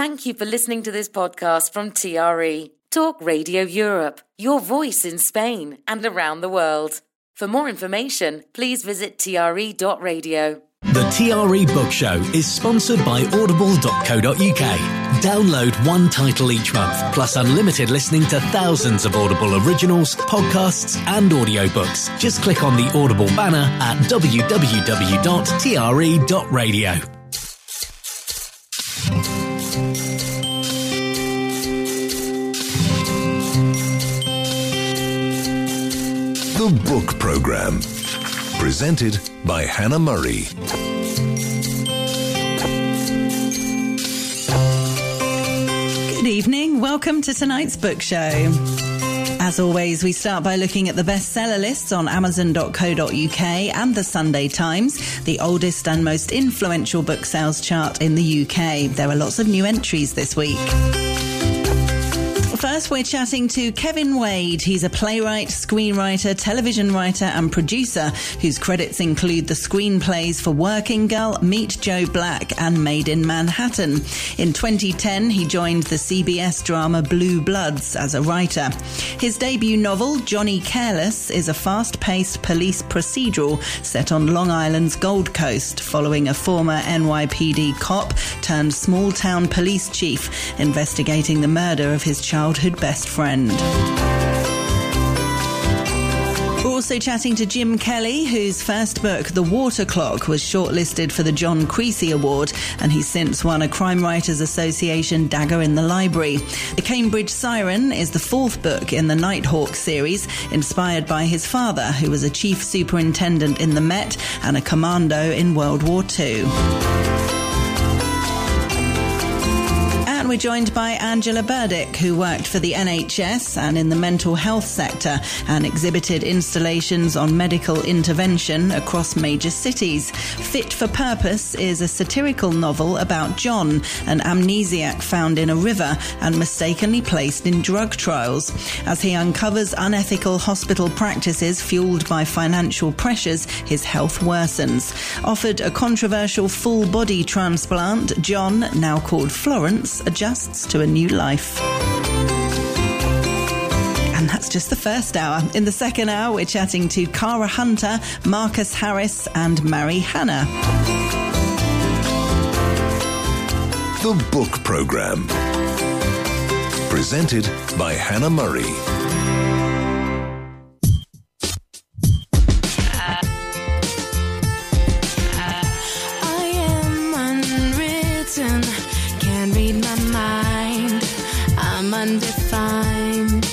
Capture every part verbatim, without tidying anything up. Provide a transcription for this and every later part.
Thank you for listening to this podcast from T R E, Talk Radio Europe, your voice in Spain and around the world. For more information, please visit T R E dot radio. The T R E Book Show is sponsored by audible dot co dot U K. Download one title each month, plus unlimited listening to thousands of Audible originals, podcasts and audiobooks. Just click on the Audible banner at w w w dot t r e dot radio. The Book Programme, presented by Hannah Murray. Good evening, welcome to tonight's book show. As always, we start by looking at the bestseller lists on amazon dot co dot U K and the Sunday Times, the oldest and most influential book sales chart in the U K. There are lots of new entries this week. First, we're chatting to Kevin Wade. He's a playwright, screenwriter, television writer and producer whose credits include the screenplays for Working Girl, Meet Joe Black and Made in Manhattan. In twenty ten, he joined the C B S drama Blue Bloods as a writer. His debut novel, Johnny Careless, is a fast-paced police procedural set on Long Island's Gold Coast, following a former N Y P D cop turned small-town police chief investigating the murder of his childhood best friend. We're also chatting to Jim Kelly, whose first book, The Water Clock, was shortlisted for the John Creasy Award, and he's since won a Crime Writers Association Dagger in the Library. The Cambridge Siren is the fourth book in the Nighthawk series, inspired by his father, who was a chief superintendent in the Met and a commando in World War Two. We're joined by Angela Burdick, who worked for the N H S and in the mental health sector and exhibited installations on medical intervention across major cities. Fit for Purpose is a satirical novel about John, an amnesiac found in a river and mistakenly placed in drug trials. As he uncovers unethical hospital practices fueled by financial pressures, his health worsens. Offered a controversial full-body transplant, John, now called Florence, adjusts to a new life. And that's just the first hour. In the second hour, we're chatting to Cara Hunter, Marcus Harris and Mary Hannah. The Book Programme, presented by Hannah Murray. Undefined.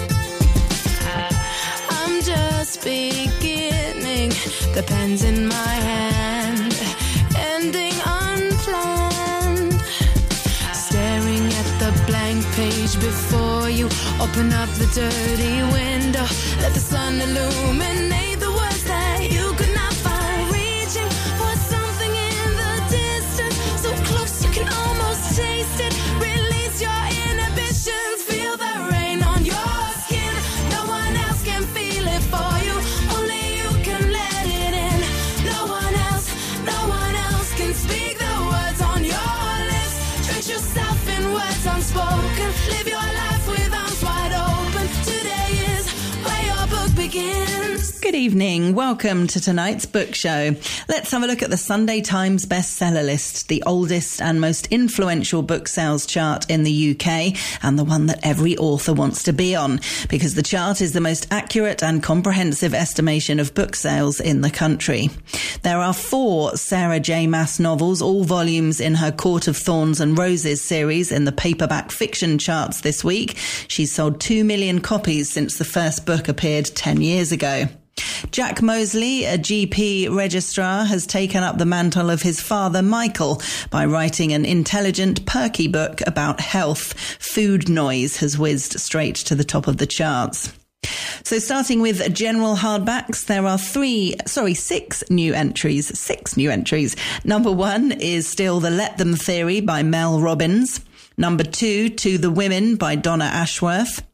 I'm just beginning, the pen's in my hand, ending unplanned. Staring at the blank page before you, open up the dirty window, let the sun illuminate the words that you could not find. Reaching for something in the distance, so close you can almost taste it. Release your inhibitions, feel the rain on your skin. No one else can feel it for you, only you can let it in. No one else, no one else can speak the words on your lips. Drench yourself in words unspoken, live your life with arms wide open. Today is where your book begins. Good evening. Welcome to tonight's book show. Let's have a look at the Sunday Times bestseller list, the oldest and most influential book sales chart in the U K, and the one that every author wants to be on, because the chart is the most accurate and comprehensive estimation of book sales in the country. There are four Sarah J. Maas novels, all volumes in her Court of Thorns and Roses series, in the paperback fiction charts this week. She's sold two million copies since the first book appeared ten years ago. Jack Mosley, a G P registrar, has taken up the mantle of his father, Michael, by writing an intelligent, perky book about health. Food Noise has whizzed straight to the top of the charts. So starting with general hardbacks, there are three, sorry, six new entries, six new entries. Number one is still The Let Them Theory by Mel Robbins. Number two, To the Women by Donna Ashworth.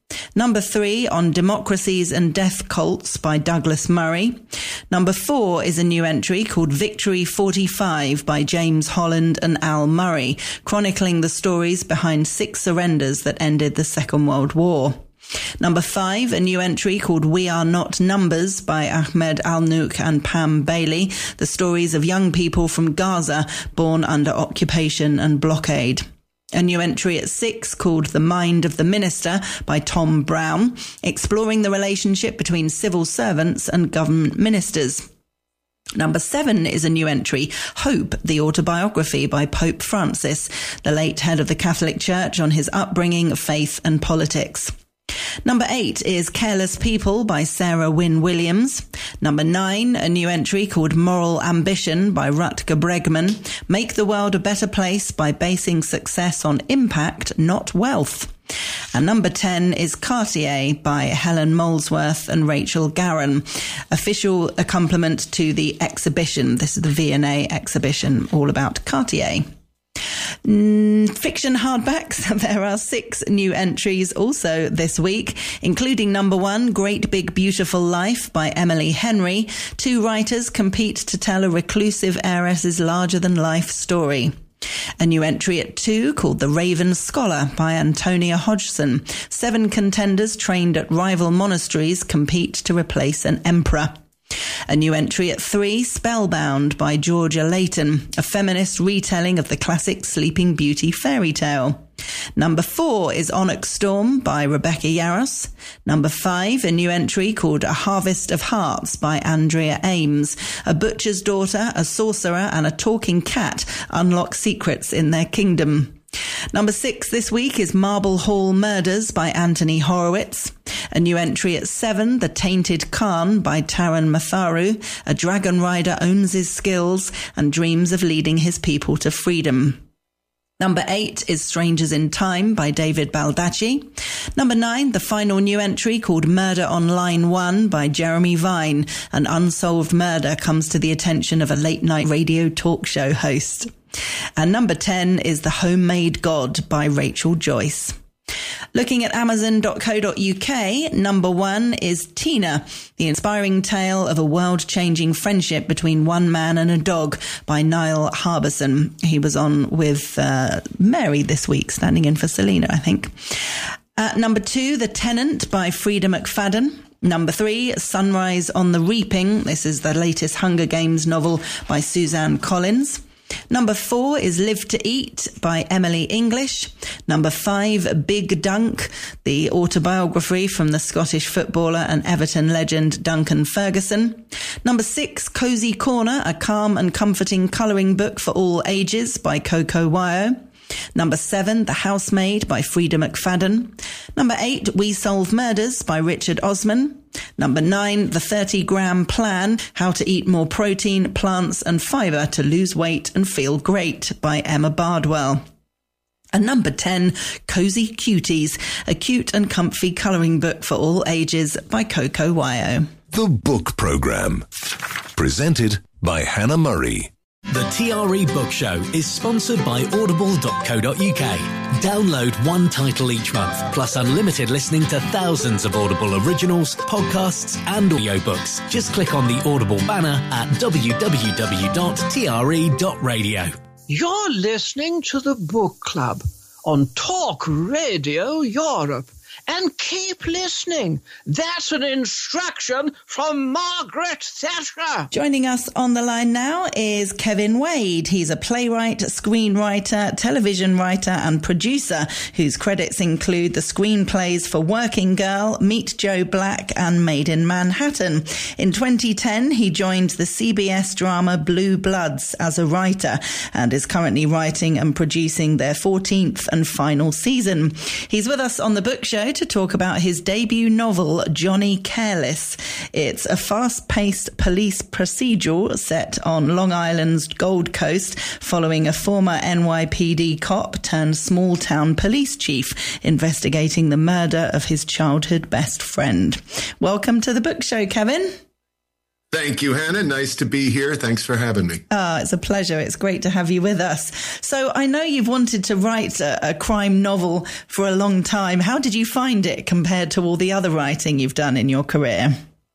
Number three, On Democracies and Death Cults by Douglas Murray. Number four is a new entry called Victory forty-five by James Holland and Al Murray, chronicling the stories behind six surrenders that ended the Second World War. Number five, a new entry called We Are Not Numbers by Ahmed Al-Nouk and Pam Bailey, the stories of young people from Gaza born under occupation and blockade. A new entry at six called The Mind of the Minister by Tom Brown, exploring the relationship between civil servants and government ministers. Number seven is a new entry, Hope, the autobiography by Pope Francis, the late head of the Catholic Church, on his upbringing, faith and politics. Number eight is Careless People by Sarah Wynne Williams. Number nine, a new entry called Moral Ambition by Rutger Bregman. Make the world a better place by basing success on impact, not wealth. And number ten is Cartier by Helen Molesworth and Rachel Garron. Official accompaniment to the exhibition. This is the V and A exhibition, all about Cartier. Mm, fiction hardbacks. There are six new entries also this week, including number one, Great Big Beautiful Life by Emily Henry. Two writers compete to tell a reclusive heiress's larger-than-life story. A new entry at two called The Raven Scholar by Antonia Hodgson. Seven contenders trained at rival monasteries compete to replace an emperor. A new entry at three, Spellbound by Georgia Layton, a feminist retelling of the classic Sleeping Beauty fairy tale. Number four is Onyx Storm by Rebecca Yarros. Number five, a new entry called A Harvest of Hearts by Andrea Ames. A butcher's daughter, a sorcerer and a talking cat unlock secrets in their kingdom. Number six this week is Marble Hall Murders by Anthony Horowitz. A new entry at seven, The Tainted Khan by Taran Matharu. A dragon rider owns his skills and dreams of leading his people to freedom. Number eight is Strangers in Time by David Baldacci. Number nine, the final new entry called Murder on Line One by Jeremy Vine. An unsolved murder comes to the attention of a late-night radio talk show host. And number ten is The Homemade God by Rachel Joyce. Looking at amazon dot co dot uk, number one is Tina, the inspiring tale of a world-changing friendship between one man and a dog by Niall Harbison. He was on with uh, Mary this week, standing in for Selena, I think. At number two, The Tenant by Frida McFadden. Number three, Sunrise on the Reaping. This is the latest Hunger Games novel by Suzanne Collins. Number four is Live to Eat by Emily English. Number five, Big Dunk, the autobiography from the Scottish footballer and Everton legend Duncan Ferguson. Number six, Cozy Corner, a calm and comforting colouring book for all ages by Coco Wyo. Number seven, The Housemaid by Frida McFadden. Number eight, We Solve Murders by Richard Osman. Number nine, The thirty gram Plan, How to Eat More Protein, Plants and Fibre to Lose Weight and Feel Great by Emma Bardwell. And number ten, Cozy Cuties, a cute and comfy colouring book for all ages by Coco Wyo. The Book Programme. Presented by Hannah Murray. The T R E Book Show is sponsored by audible dot co dot uk. Download one title each month, plus unlimited listening to thousands of Audible originals, podcasts and audiobooks. Just click on the Audible banner at w w w dot t r e dot radio. You're listening to the Book Club on Talk Radio Europe. And keep listening. That's an instruction from Margaret Thatcher. Joining us on the line now is Kevin Wade. He's a playwright, screenwriter, television writer and producer whose credits include the screenplays for Working Girl, Meet Joe Black and Made in Manhattan. In twenty ten, he joined the C B S drama Blue Bloods as a writer and is currently writing and producing their fourteenth and final season. He's with us on the book show to talk about his debut novel, Johnny Careless. It's a fast-paced police procedural set on Long Island's Gold Coast following a former N Y P D cop turned small-town police chief investigating the murder of his childhood best friend. Welcome to the book show, Kevin. Thank you, Hannah. Nice to be here. Thanks for having me. Oh, it's a pleasure. It's great to have you with us. So I know you've wanted to write a, a crime novel for a long time. How did you find it compared to all the other writing you've done in your career?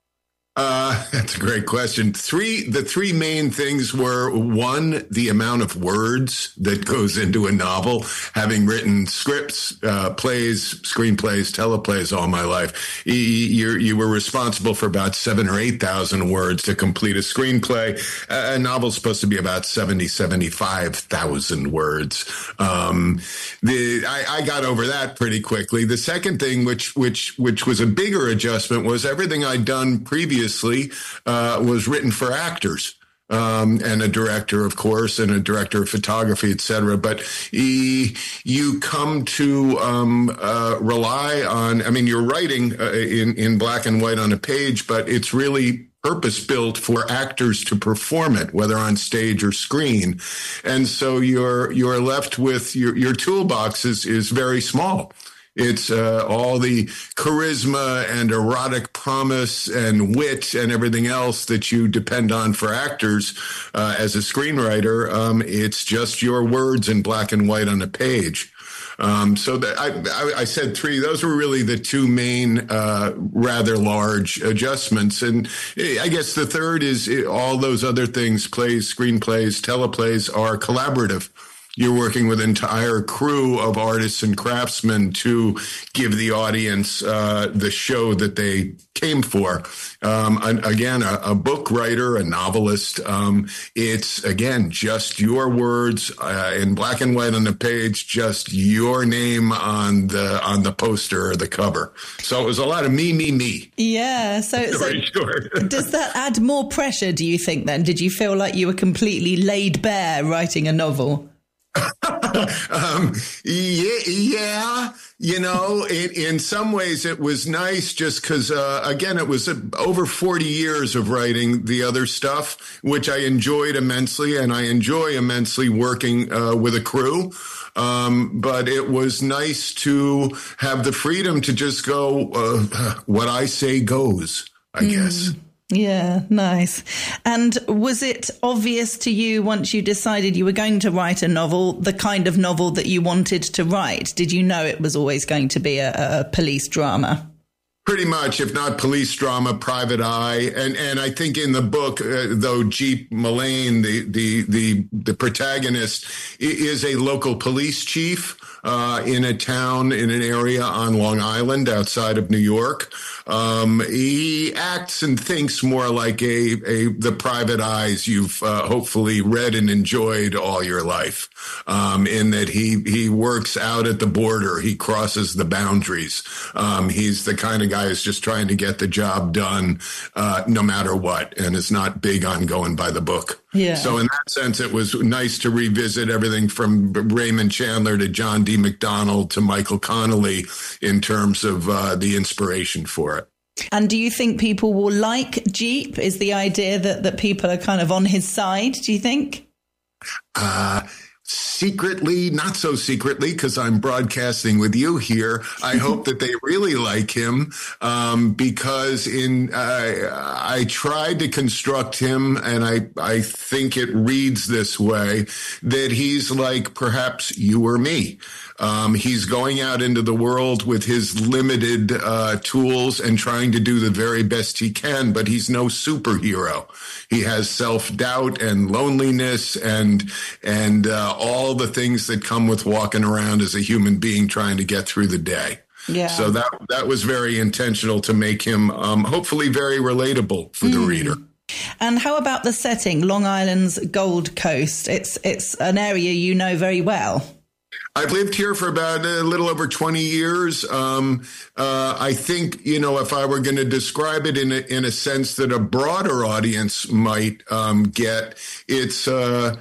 Uh, that's a great question. Three, the three main things were, one, the amount of words that goes into a novel. Having written scripts, uh, plays, screenplays, teleplays all my life, you, you, you were responsible for about seven or eight thousand words to complete a screenplay. A novel's supposed to be about seventy, seventy-five thousand words. Um, the, I, I got over that pretty quickly. The second thing, which, which, which was a bigger adjustment, was everything I'd done previously uh, was written for actors. Um, and a director, of course, and a director of photography, et cetera. But he, you come to um, uh, rely on, I mean, you're writing uh, in, in black and white on a page, but it's really purpose-built for actors to perform it, whether on stage or screen. And so you're you're left with, your, your toolbox is, is very small. It's uh, all the charisma and erotic promise and wit and everything else that you depend on for actors uh, as a screenwriter. Um, it's just your words in black and white on a page. Um, so that I, I, I said three. Those were really the two main, uh, rather large adjustments. And I guess the third is all those other things, plays, screenplays, teleplays, are collaborative. You're working with an entire crew of artists and craftsmen to give the audience uh, the show that they came for. Um, and again, a, a book writer, a novelist, um, it's, again, just your words uh, in black and white on the page, just your name on the on the poster or the cover. So it was a lot of me, me, me. Yeah. So, so sure. Does that add more pressure, do you think, then? Did you feel like you were completely laid bare writing a novel? um, yeah, yeah, you know, in, in some ways it was nice just because, uh, again, it was over forty years of writing the other stuff, which I enjoyed immensely, and I enjoy immensely working uh, with a crew. Um, but it was nice to have the freedom to just go, uh, what I say goes, I mm. guess. Yeah, nice. And was it obvious to you once you decided you were going to write a novel, the kind of novel that you wanted to write? Did you know it was always going to be a, a police drama? Pretty much, if not police drama, private eye. And and I think in the book, uh, though, Jeep Mullane, the, the, the, the protagonist, is a local police chief uh, in a town, in an area on Long Island outside of New York. Um, he acts and thinks more like a, a the private eyes you've uh, hopefully read and enjoyed all your life, um, in that he, he works out at the border. He crosses the boundaries. Um, he's the kind of guy who's just trying to get the job done uh, no matter what, and is not big on going by the book. Yeah. So in that sense, it was nice to revisit everything from Raymond Chandler to John D. McDonald to Michael Connelly in terms of uh, the inspiration for it. And do you think people will like Jeep? Is the idea that, that people are kind of on his side, do you think? Uh, secretly, not so secretly, because I'm broadcasting with you here. I hope that they really like him, um, because in uh, I tried to construct him, and I, I think it reads this way, that he's like perhaps you or me. Um, he's going out into the world with his limited uh, tools and trying to do the very best he can, but he's no superhero. He has self-doubt and loneliness and and uh, all the things that come with walking around as a human being trying to get through the day. Yeah. So that that was very intentional to make him um, hopefully very relatable for the mm. reader. And how about the setting, Long Island's Gold Coast? It's it's an area you know very well. I've lived here for about a little over twenty years. Um, uh, I think, you know, if I were going to describe it in a, in a sense that a broader audience might um, get, it's uh,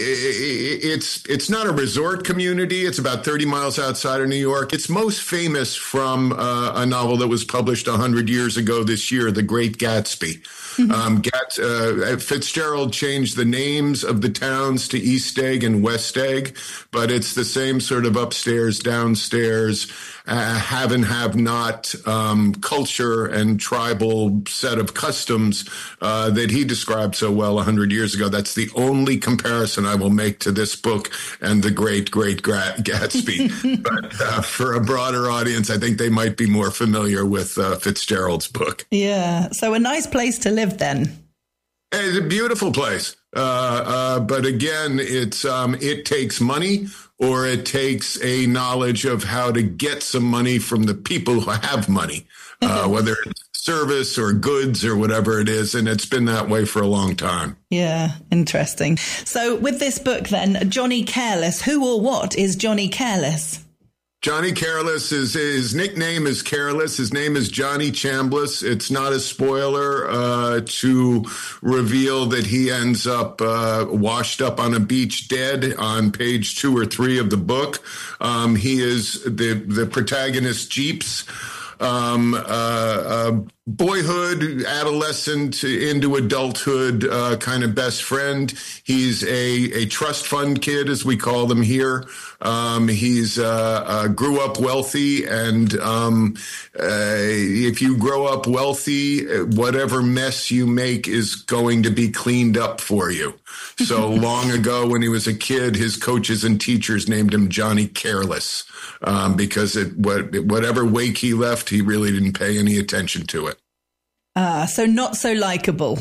it's it's not a resort community. It's about thirty miles outside of New York. It's most famous from uh, a novel that was published one hundred years ago this year, The Great Gatsby. Mm-hmm. Um, Gat, uh, Fitzgerald changed the names of the towns to East Egg and West Egg, but it's the same same sort of upstairs, downstairs, uh, have and have not um, culture and tribal set of customs uh, that he described so well one hundred years ago. That's the only comparison I will make to this book and The Great, Great Gra- Gatsby. But uh, for a broader audience, I think they might be more familiar with uh, Fitzgerald's book. Yeah. So a nice place to live then. It's a beautiful place. Uh, uh, but again, it's um, it takes money, or it takes a knowledge of how to get some money from the people who have money, uh, whether it's service or goods or whatever it is. And it's been that way for a long time. Yeah, interesting. So with this book then, Johnny Careless, who or what is Johnny Careless? Johnny Careless, is his nickname is Careless. His name is Johnny Chambliss. It's not a spoiler uh, to reveal that he ends up uh, washed up on a beach dead on page two or three of the book. Um, he is the, the protagonist, Jeep's um, uh, uh, boyhood, adolescent into adulthood uh, kind of best friend. He's a, a trust fund kid, as we call them here. Um, he's uh, uh, grew up wealthy, and um, uh, if you grow up wealthy, whatever mess you make is going to be cleaned up for you. So long ago, when he was a kid, his coaches and teachers named him Johnny Careless um, because it, what, whatever wake he left, he really didn't pay any attention to it. Ah, so not so likable.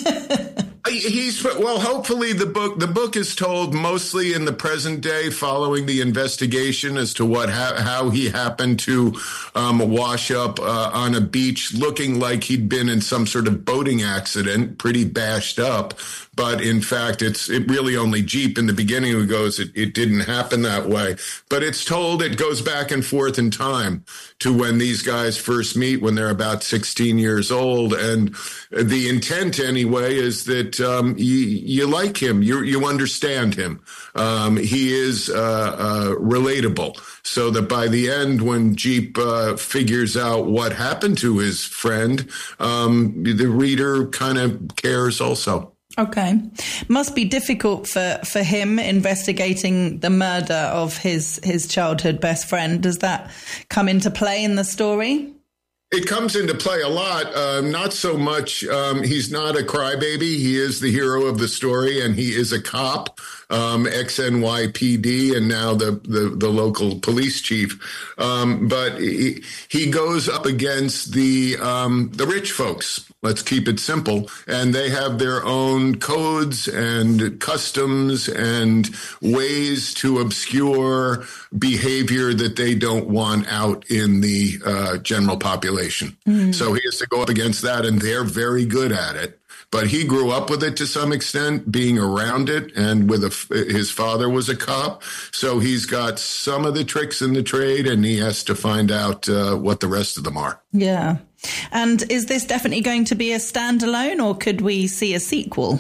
He's well. Hopefully, the book the book is told mostly in the present day, following the investigation as to what ha- how he happened to um, wash up uh, on a beach, looking like he'd been in some sort of boating accident, pretty bashed up. But in fact, it's it really only Jeep in the beginning who goes, it, it didn't happen that way. But it's told, it goes back and forth in time to when these guys first meet, when they're about sixteen years old. And the intent, anyway, is that um, you, you like him, you you understand him. Um, he is uh, uh, relatable. So that by the end, when Jeep uh, figures out what happened to his friend, um, the reader kind of cares also. Okay. Must be difficult for, for him investigating the murder of his, his childhood best friend. Does that come into play in the story? It comes into play a lot. Um, not so much. Um, he's not a crybaby. He is the hero of the story, and he is a cop, um, ex N Y P D, and now the, the, the local police chief. Um, but he, he goes up against the um, the rich folks. Let's keep it simple. And they have their own codes and customs and ways to obscure behavior that they don't want out in the uh, general population. Mm. So he has to go up against that, and they're very good at it. But he grew up with it to some extent, being around it, and with a, his father was a cop. So he's got some of the tricks in the trade, and he has to find out uh, what the rest of them are. Yeah. And is this definitely going to be a standalone, or could we see a sequel?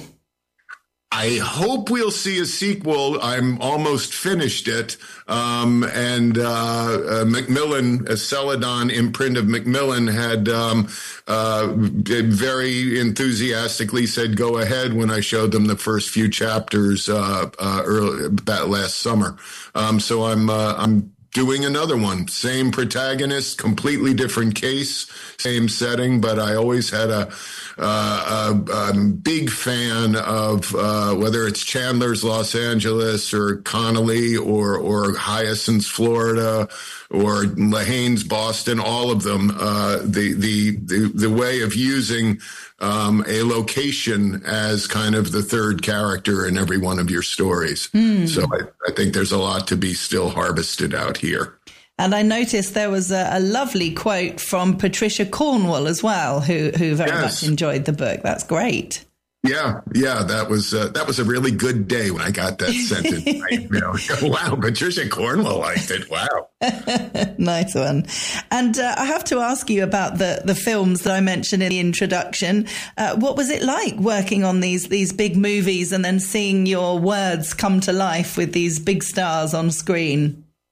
I hope we'll see a sequel. I'm almost finished it. Um, and uh, uh, Macmillan, a Celadon imprint of Macmillan, had um, uh, very enthusiastically said, go ahead, when I showed them the first few chapters uh, uh, early, about last summer. Um, so I'm uh, I'm doing another one. Same protagonist, completely different case, same setting, but I always had a, uh, a, a big fan of uh, whether it's Chandler's Los Angeles or Connolly or, or Hyacinth's Florida or Lahane's Boston, all of them, uh, the, the, the, the way of using um, a location as kind of the third character in every one of your stories. Mm. So I, I think there's a lot to be still harvested out here. And I noticed there was a, a lovely quote from Patricia Cornwell as well, who, who very yes. much enjoyed the book. That's great. Yeah, yeah, that was uh, that was a really good day when I got that sentence. I, you know, wow, Patricia Cornwell liked it. Wow, nice one. And uh, I have to ask you about the the films that I mentioned in the introduction. Uh, what was it like working on these these big movies and then seeing your words come to life with these big stars on screen?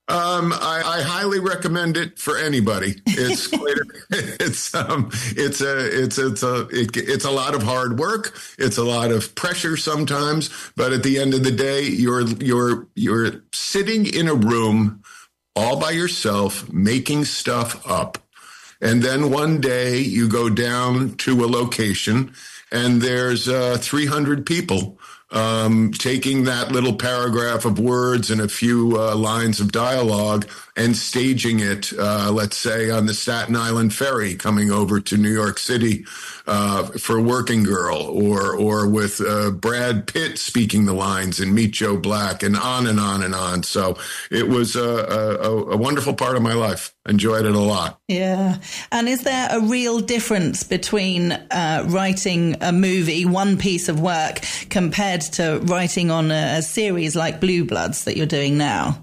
Um, I, I highly recommend it for anybody. It's quite a, it's um it's a it's it's a it, it's a lot of hard work. It's a lot of pressure sometimes, but at the end of the day, you're you're you're sitting in a room all by yourself making stuff up, and then one day you go down to a location and there's uh, three hundred people. Um, taking that little paragraph of words and a few uh, lines of dialogue and staging it, uh, let's say, on the Staten Island ferry coming over to New York City uh, for Working Girl, or or with uh, Brad Pitt speaking the lines in Meet Joe Black, and on and on and on. So it was a, a, a wonderful part of my life. Enjoyed it a lot. Yeah. And is there a real difference between uh, writing a movie, one piece of work, compared to writing on a, a series like Blue Bloods that you're doing now?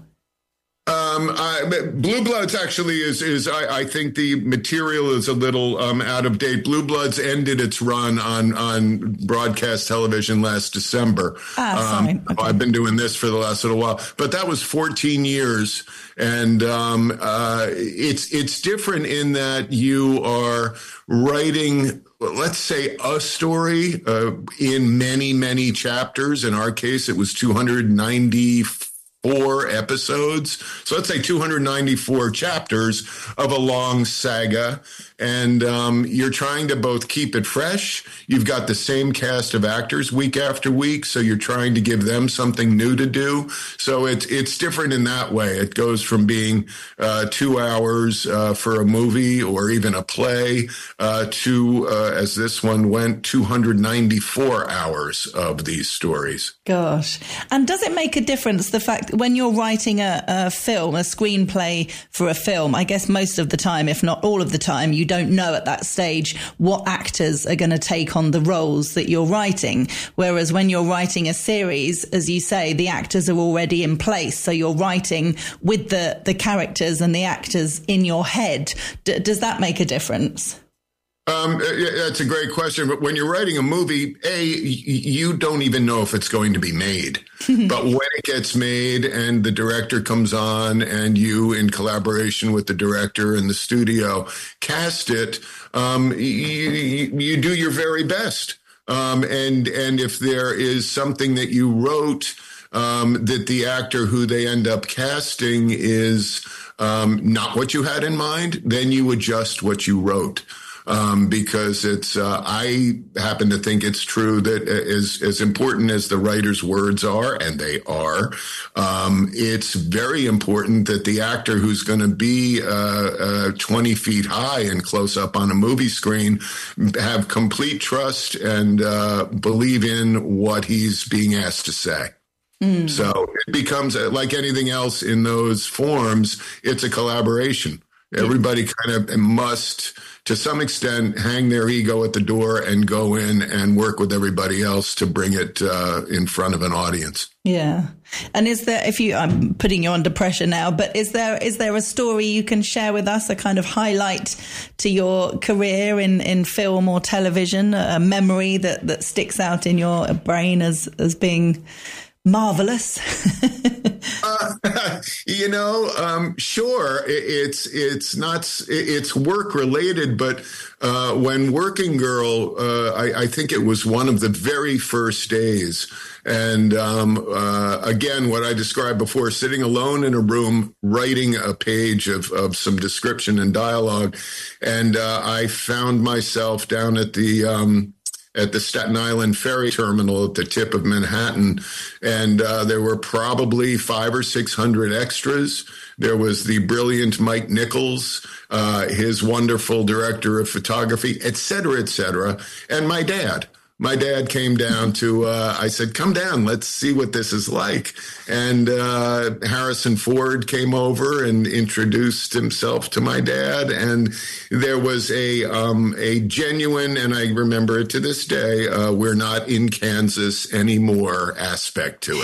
Um, I, Blue Bloods actually is, is I, I think the material is a little um, out of date. Blue Bloods ended its run on, on broadcast television last December. Ah, um, sorry. Okay. I've been doing this for the last little while, but that was fourteen years. And um, uh, it's it's different in that you are writing, let's say, a story uh, in many, many chapters. In our case, it was two hundred ninety-four episodes. So let's say two hundred ninety-four chapters of a long saga. And um, you're trying to both keep it fresh. You've got the same cast of actors week after week, so you're trying to give them something new to do. So it's it's different in that way. It goes from being uh, two hours uh, for a movie or even a play uh, to, uh, as this one went, two hundred ninety-four hours of these stories. Gosh. And does it make a difference, the fact that when you're writing a, a film, a screenplay for a film, I guess most of the time, if not all of the time, you don't know at that stage what actors are going to take on the roles that you're writing. Whereas when you're writing a series, as you say, the actors are already in place. So you're writing with the, the characters and the actors in your head. D- does that make a difference? Um, that's a great question. But when you're writing a movie, A, you don't even know if it's going to be made. But when it gets made and the director comes on and you, in collaboration with the director and the studio, cast it, um, you, you, you do your very best. Um, and, and if there is something that you wrote um, that the actor who they end up casting is um, not what you had in mind, then you adjust what you wrote. Um, because it's, uh, I happen to think it's true that as, as important as the writer's words are, and they are, um, it's very important that the actor who's going to be, uh, uh, twenty feet high and close up on a movie screen have complete trust and, uh, believe in what he's being asked to say. Mm. So it becomes, like anything else in those forms, it's a collaboration. Everybody kind of must, to some extent, hang their ego at the door and go in and work with everybody else to bring it uh, in front of an audience. Yeah. And is there, if you, I'm putting you under pressure now, but is there, is there a story you can share with us, a kind of highlight to your career in, in film or television, a memory that, that sticks out in your brain as, as being marvelous? uh, you know, um, sure, it, it's it's not it's work related, but uh, when Working Girl, uh, I, I think it was one of the very first days. And um, uh, again, what I described before, sitting alone in a room, writing a page of, of some description and dialogue. And uh, I found myself down at the um, at the Staten Island ferry terminal at the tip of Manhattan. And uh, there were probably five or six hundred extras. There was the brilliant Mike Nichols, uh, his wonderful director of photography, et cetera, et cetera. And my dad. My dad came down to, uh, I said, come down, let's see what this is like. And uh, Harrison Ford came over and introduced himself to my dad. And there was a um, a genuine, and I remember it to this day, uh, we're not in Kansas anymore aspect to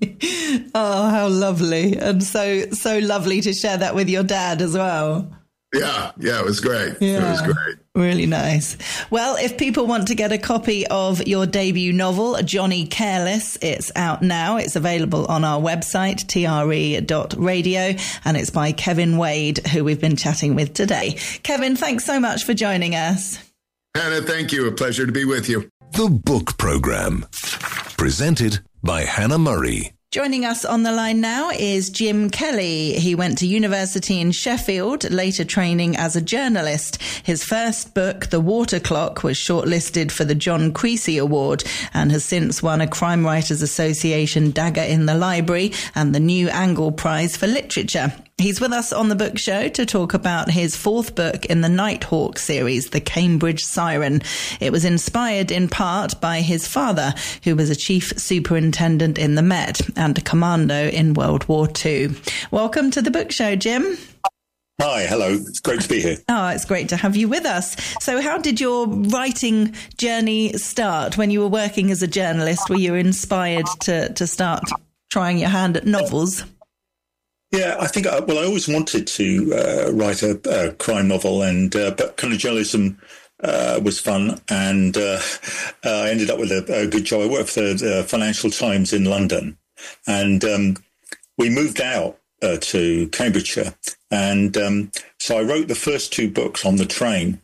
it. Oh, how lovely. And so, so lovely to share that with your dad as well. Yeah, yeah, it was great. Yeah. It was great. Really nice. Well, if people want to get a copy of your debut novel, Johnny Careless, it's out now. It's available on our website, T R E dot radio, and it's by Kevin Wade, who we've been chatting with today. Kevin, thanks so much for joining us. Hannah, thank you. A pleasure to be with you. The Book Program, presented by Hannah Murray. Joining us on the line now is Jim Kelly. He went to university in Sheffield, later training as a journalist. His first book, The Water Clock, was shortlisted for the John Creasy Award and has since won a Crime Writers Association Dagger in the Library and the New Angle Prize for Literature. He's with us on the book show to talk about his fourth book in the Nighthawk series, The Cambridge Siren. It was inspired in part by his father, who was a chief superintendent in the Met and a commando in World War Two. Welcome to the book show, Jim. Hi, hello. It's great to be here. Oh, it's great to have you with us. So how did your writing journey start when you were working as a journalist? Were you inspired to, to start trying your hand at novels? Yeah, I think, I, well, I always wanted to uh, write a, a crime novel, and uh, but kind of journalism uh, was fun, and uh, uh, I ended up with a, a good job. I worked for the uh, Financial Times in London, and um, we moved out uh, to Cambridgeshire, and um, so I wrote the first two books on the train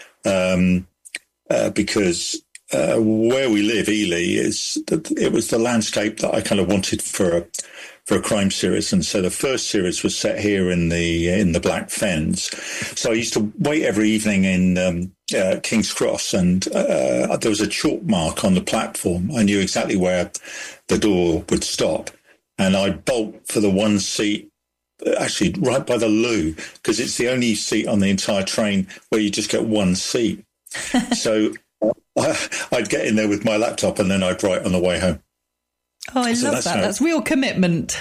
um, uh, because uh, where we live, Ely, is the, it was the landscape that I kind of wanted for a for a crime series. And so the first series was set here in the in the Black Fens. So I used to wait every evening in um, uh, King's Cross, and uh, there was a chalk mark on the platform. I knew exactly where the door would stop. And I'd bolt for the one seat, actually right by the loo, because it's the only seat on the entire train where you just get one seat. So I, I'd get in there with my laptop, and then I'd write on the way home. Oh, I so love that's that. How... That's real commitment.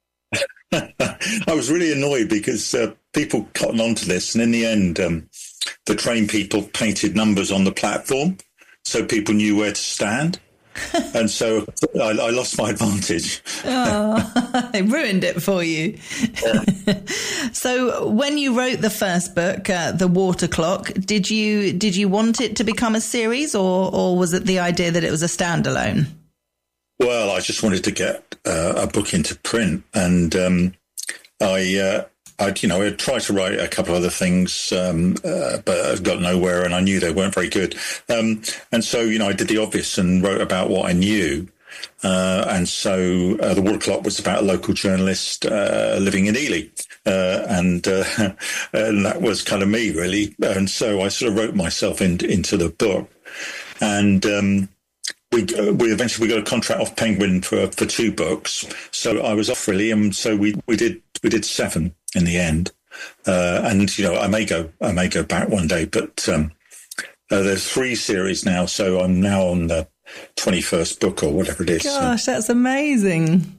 I was really annoyed because uh, people cottoned on to this. And in the end, um, the train people painted numbers on the platform so people knew where to stand. And so I, I lost my advantage. Oh, it ruined it for you. Yeah. So when you wrote the first book, uh, The Water Clock, did you did you want it to become a series, or, or was it the idea that it was a standalone? Well, I just wanted to get uh, a book into print, and um, I, uh, I, you know, I tried to write a couple of other things, um, uh, but I got nowhere, and I knew they weren't very good. Um, and so, you know, I did the obvious and wrote about what I knew. Uh, and so uh, The Water Clock was about a local journalist uh, living in Ely, uh, and uh, and that was kind of me, really. And so I sort of wrote myself in, into the book, and. Um, We we eventually we got a contract off Penguin for for two books, so I was off really, and so we, we did we did seven in the end, uh, and you know I may go I may go back one day, but um, uh, there's three series now, so I'm now on the twenty-first book or whatever it is. Gosh, so. That's amazing.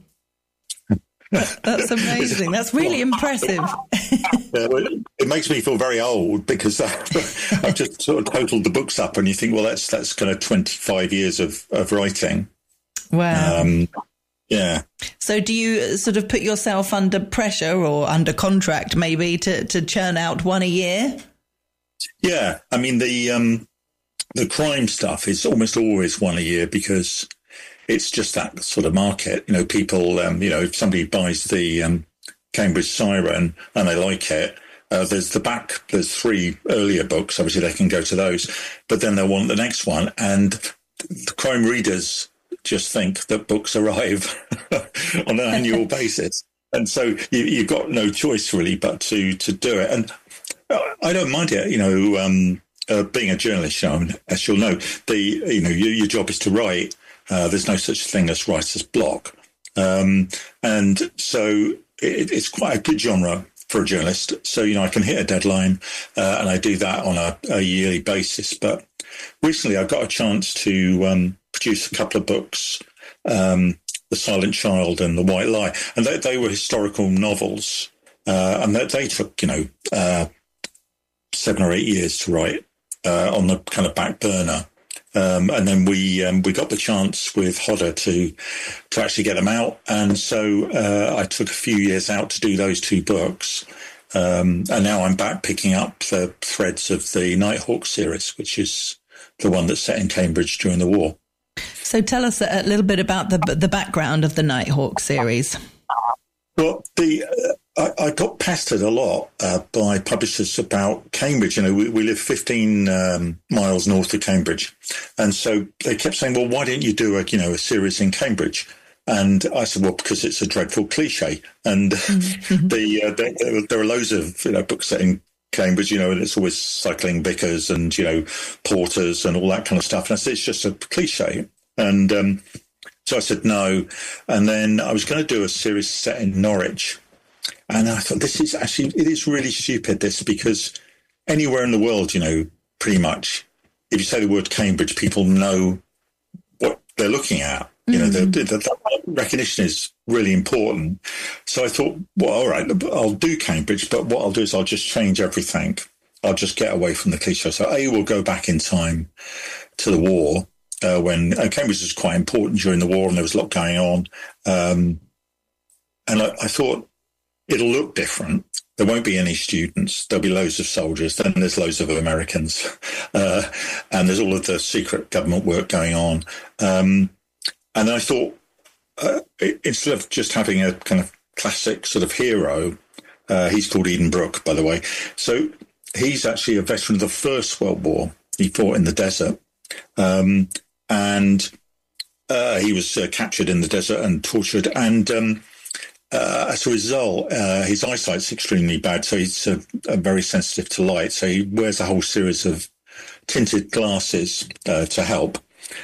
That's amazing. That's really impressive. Yeah, well, it makes me feel very old because I've just sort of totaled the books up, and you think, well, that's that's kind of twenty-five years of, of writing. Wow. Um, yeah. So do you sort of put yourself under pressure or under contract maybe to, to churn out one a year? Yeah. I mean, the um, the crime stuff is almost always one a year because it's just that sort of market. You know, people, um, you know, if somebody buys the um, Cambridge Siren and they like it, uh, there's the back, there's three earlier books. Obviously, they can go to those, but then they'll want the next one. And the crime readers just think that books arrive on an annual basis. And so you, you've got no choice really but to, to do it. And I don't mind it, you know, um, uh, being a journalist, you know, as you'll know, the, you know, your, your job is to write. Uh, there's no such thing as writer's block. Um, and so it, it's quite a good genre for a journalist. So, you know, I can hit a deadline uh, and I do that on a, a yearly basis. But recently I got a chance to um, produce a couple of books, um, The Silent Child and The White Lie. And they, they were historical novels. Uh, and they, they took, you know, uh, seven or eight years to write uh, on the kind of back burner. Um, and then we um, we got the chance with Hodder to to actually get them out, and so uh, I took a few years out to do those two books, Um, and now I'm back picking up the threads of the Nighthawk series, which is the one that's set in Cambridge during the war. So tell us a little bit about the the background of the Nighthawk series. Well, the uh, I, I got pestered a lot uh, by publishers about Cambridge. You know, we, we live fifteen um, miles north of Cambridge, and so they kept saying, "Well, why didn't you do a you know a series in Cambridge?" And I said, "Well, because it's a dreadful cliche." And mm-hmm. the uh, there, there, there are loads of you know books set in Cambridge, you know, and it's always cycling vicars and you know porters and all that kind of stuff. And I said, "It's just a cliche." And um, so I said no. And then I was going to do a series set in Norwich. And I thought, this is actually, it is really stupid, this, because anywhere in the world, you know, pretty much, if you say the word Cambridge, people know what they're looking at. You know, mm-hmm. the, the, the recognition is really important. So I thought, well, all right, I'll do Cambridge, but what I'll do is I'll just change everything. I'll just get away from the cliche. So A, we'll go back in time to the war. Uh, when uh, Cambridge was quite important during the war and there was a lot going on. Um, and I, I thought it'll look different. There won't be any students. There'll be loads of soldiers. Then there's loads of Americans. Uh, and there's all of the secret government work going on. Um, and I thought, uh, instead of just having a kind of classic sort of hero, uh, he's called Eden Brooke, by the way. So he's actually a veteran of the First World War. He fought in the desert. Um, And uh, he was uh, captured in the desert and tortured. And um, uh, as a result, uh, his eyesight's extremely bad. So he's uh, uh, very sensitive to light. So he wears a whole series of tinted glasses uh, to help.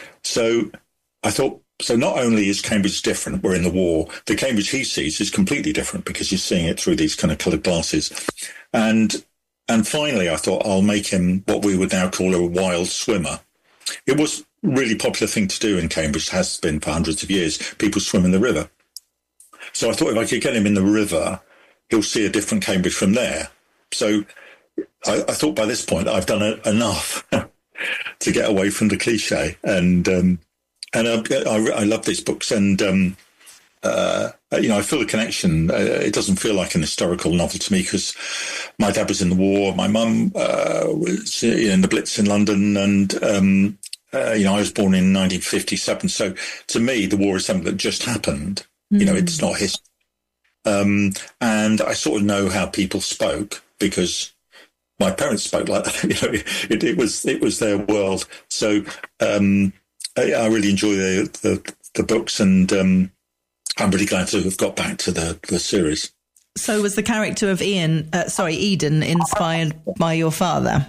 So I thought, so not only is Cambridge different, we're in the war, the Cambridge he sees is completely different because he's seeing it through these kind of coloured glasses. And and finally, I thought I'll make him what we would now call a wild swimmer. It was a really popular thing to do in Cambridge, has been for hundreds of years. People swim in the river. So I thought if I could get him in the river, he'll see a different Cambridge from there. So I, I thought by this point I've done a, enough to get away from the cliche. And um, and I, I, I love these books. And, um, uh, you know, I feel a connection. Uh, it doesn't feel like an historical novel to me because my dad was in the war. My mum uh, was in the Blitz in London. And, um, uh, you know, I was born in nineteen fifty-seven. So to me, the war is something that just happened. Mm. You know, it's not history. Um, and I sort of know how people spoke because my parents spoke like that. You know, it, it was it was their world. So um, I, I really enjoy the, the, the books and um, I'm really glad to have got back to the, the series. So was the character of Ian, uh, sorry, Eden, inspired by your father?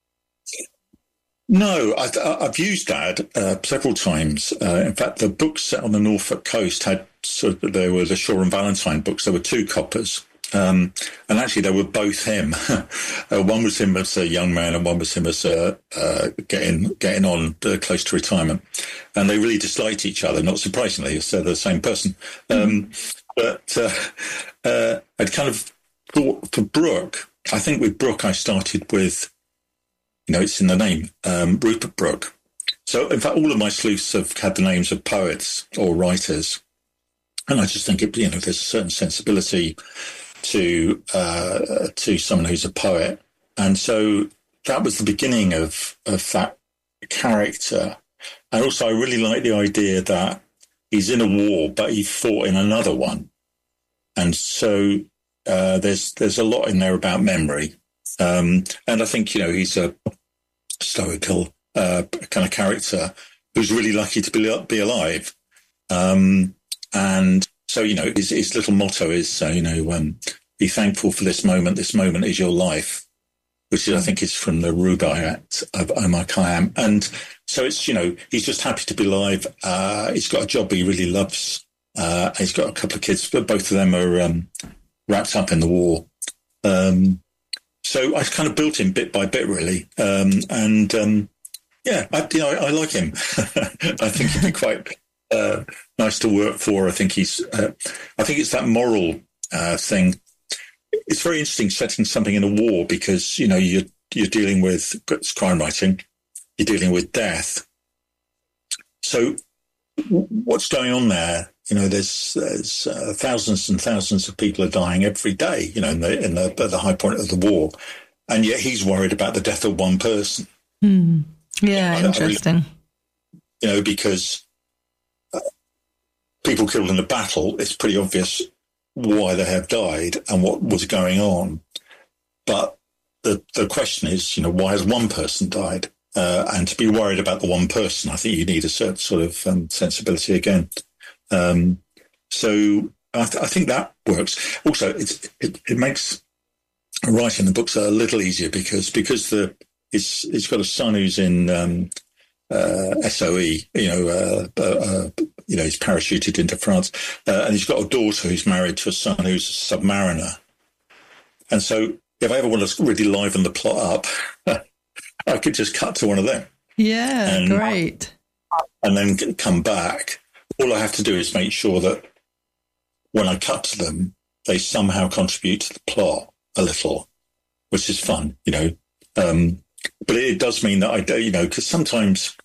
No, I, I've used Dad uh, several times. Uh, in fact, the books set on the Norfolk coast had, so there were the Shaw and Valentine books. There were two coppers. Um, and actually, they were both him. uh, one was him as a young man and one was him as a, uh, getting getting on uh, close to retirement. And they really disliked each other, not surprisingly, as they're the same person. Um, but uh, uh, I'd kind of thought for Brooke, I think with Brooke, I started with, you know, it's in the name, um, Rupert Brooke. So, in fact, all of my sleuths have had the names of poets or writers. And I just think, it, you know, there's a certain sensibility to uh, to someone who's a poet. And so that was the beginning of, of that character. And also I really like the idea that he's in a war, but he fought in another one. And so uh, there's there's a lot in there about memory. Um, and I think, you know, he's a stoical uh, kind of character who's really lucky to be, be alive. Um, and so, you know, his, his little motto is, uh, you know, um, be thankful for this moment. This moment is your life, which is, I think is from the Rubaiyat of Omar Khayyam. And so it's, you know, he's just happy to be alive. Uh, he's got a job he really loves. Uh, he's got a couple of kids, but both of them are um, wrapped up in the war. Um, so I kind of built him bit by bit, really. Um, and, um, yeah, I, you know, I, I like him. I think he'd be quite uh, nice to work for. I think he's, uh, I think it's that moral uh, thing. It's very interesting setting something in a war because, you know, you're, you're dealing with crime writing, you're dealing with death. So what's going on there You know, there's, there's uh, thousands and thousands of people are dying every day, you know, in the, in the, at the high point of the war. And yet he's worried about the death of one person. Hmm. Yeah, I, interesting. I really, you know, because uh, people killed in a battle, it's pretty obvious why they have died and what was going on. But the the question is, you know, why has one person died? Uh, and to be worried about the one person, I think you need a certain sort of um, sensibility again. Um, so I, th- I think that works. Also, it's, it, it makes writing the books a little easier because because the it's it's got a son who's in um, uh, S O E, you know, uh, uh, you know, he's parachuted into France, uh, and he's got a daughter who's married to a son who's a submariner. And so, if I ever want to really liven the plot up, I could just cut to one of them. Yeah, and, great. And then come back. All I have to do is make sure that when I cut to them, they somehow contribute to the plot a little, which is fun, you know. Um, but it does mean that I do, you know, because sometimes,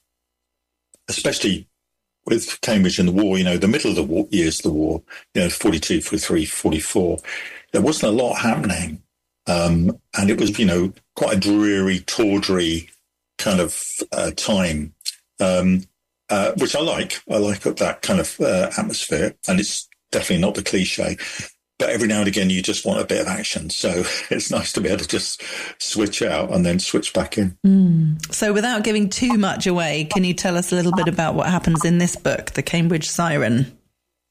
especially with Cambridge and the war, you know, the middle of the war, years of the war, you know, forty-two, forty-three, forty-four, there wasn't a lot happening. Um, and it was, you know, quite a dreary, tawdry kind of uh, time, um, uh, which I like. I like that kind of uh, atmosphere. And it's definitely not the cliche. But every now and again, you just want a bit of action. So it's nice to be able to just switch out and then switch back in. Mm. So without giving too much away, can you tell us a little bit about what happens in this book, The Cambridge Siren?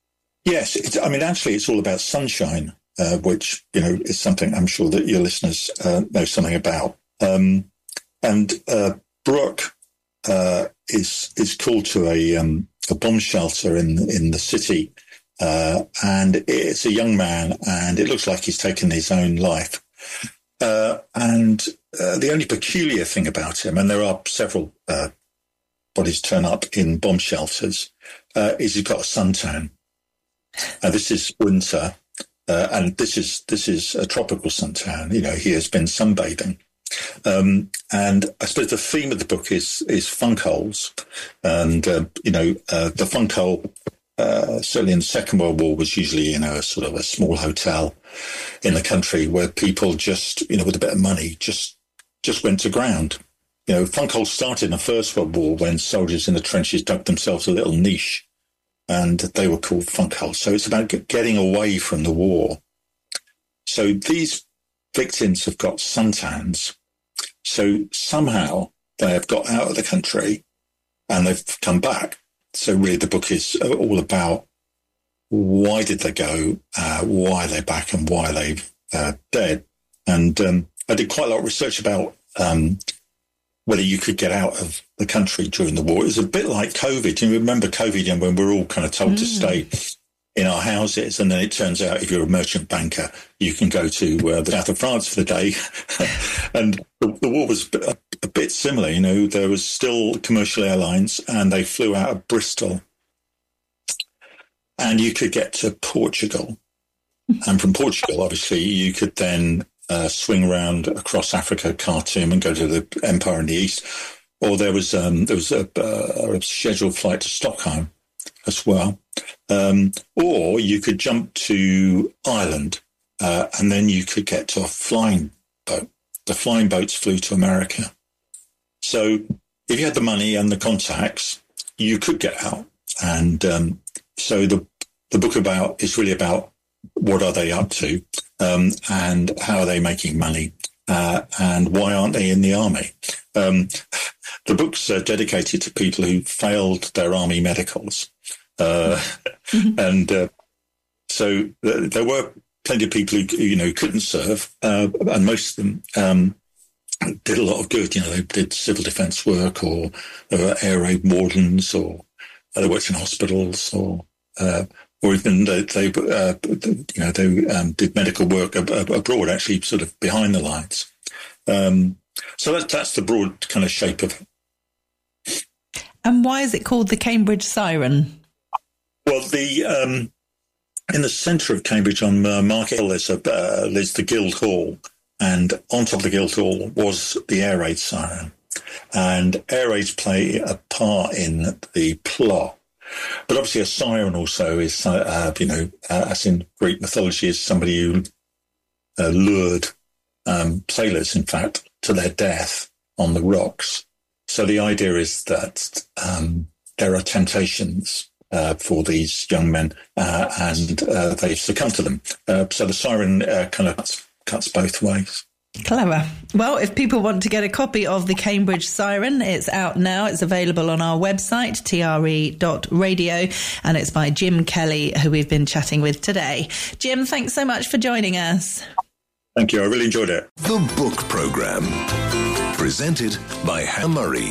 Yes. It's, I mean, actually, it's all about sunshine, uh, which, you know, is something I'm sure that your listeners uh, know something about. Um, and uh, Brooke uh, is is called to a, um, a bomb shelter in in the city. Uh, and it's a young man, and it looks like he's taken his own life. Uh, and uh, the only peculiar thing about him, and there are several uh, bodies turn up in bomb shelters, uh, is he's got a suntan. Uh, this is winter, uh, and this is this is a tropical suntan. You know, he has been sunbathing. Um, and I suppose the theme of the book is is funk holes, and uh, you know, uh, the funk hole. Uh, certainly in the Second World War was usually, you know, a sort of a small hotel in the country where people just, you know, with a bit of money, just just went to ground. You know, funk holes started in the First World War when soldiers in the trenches dug themselves a little niche, and they were called funk holes. So it's about getting away from the war. So these victims have got suntans. So somehow they have got out of the country and they've come back. So really the book is all about why did they go, uh, why are they back, and why are they uh, dead. And um, I did quite a lot of research about um, whether you could get out of the country during the war. It was a bit like COVID. You remember COVID, you know, when we're all kind of told mm. to stay in our houses, and then it turns out if you're a merchant banker, you can go to uh, the south of France for the day. And the, the war was a, a bit similar. You know, there was still commercial airlines, and they flew out of Bristol, and you could get to Portugal. And from Portugal, obviously, you could then uh, swing around across Africa, Khartoum, and go to the Empire in the East. Or there was um, there was a, a scheduled flight to Stockholm as well. Um, or you could jump to Ireland, uh, and then you could get to a flying boat. The flying boats flew to America. So if you had the money and the contacts, you could get out. And um, so the the book about is really about what are they up to, um, and how are they making money, uh, and why aren't they in the army? Um, the book's uh, dedicated to people who failed their army medicals. Uh, and uh, so th- there were plenty of people who, you know, couldn't serve, uh, and most of them um, did a lot of good. You know, they did civil defence work, or they were air raid wardens, or they worked in hospitals, or uh, or even they, they uh, you know, they um, did medical work ab- ab- abroad, actually, sort of behind the lines. Um, so that's that's the broad kind of shape of it. And why is it called the Cambridge Siren? Well, the um, in the centre of Cambridge on uh, Market Hill, there's, a, uh, there's the Guildhall, and on top of the Guildhall was the air raid siren. And air raids play a part in the plot. But obviously a siren also is, uh, you know, uh, as in Greek mythology, is somebody who uh, lured um, sailors, in fact, to their death on the rocks. So the idea is that um, there are temptations uh, for these young men uh, and uh, they succumb to them. Uh, so the siren uh, kind of cuts, cuts both ways. Clever. Well, if people want to get a copy of The Cambridge Siren, it's out now. It's available on our website, T R E dot radio, and it's by Jim Kelly, who we've been chatting with today. Jim, thanks so much for joining us. Thank you. I really enjoyed it. The Book Programme, presented by Hannah Murray.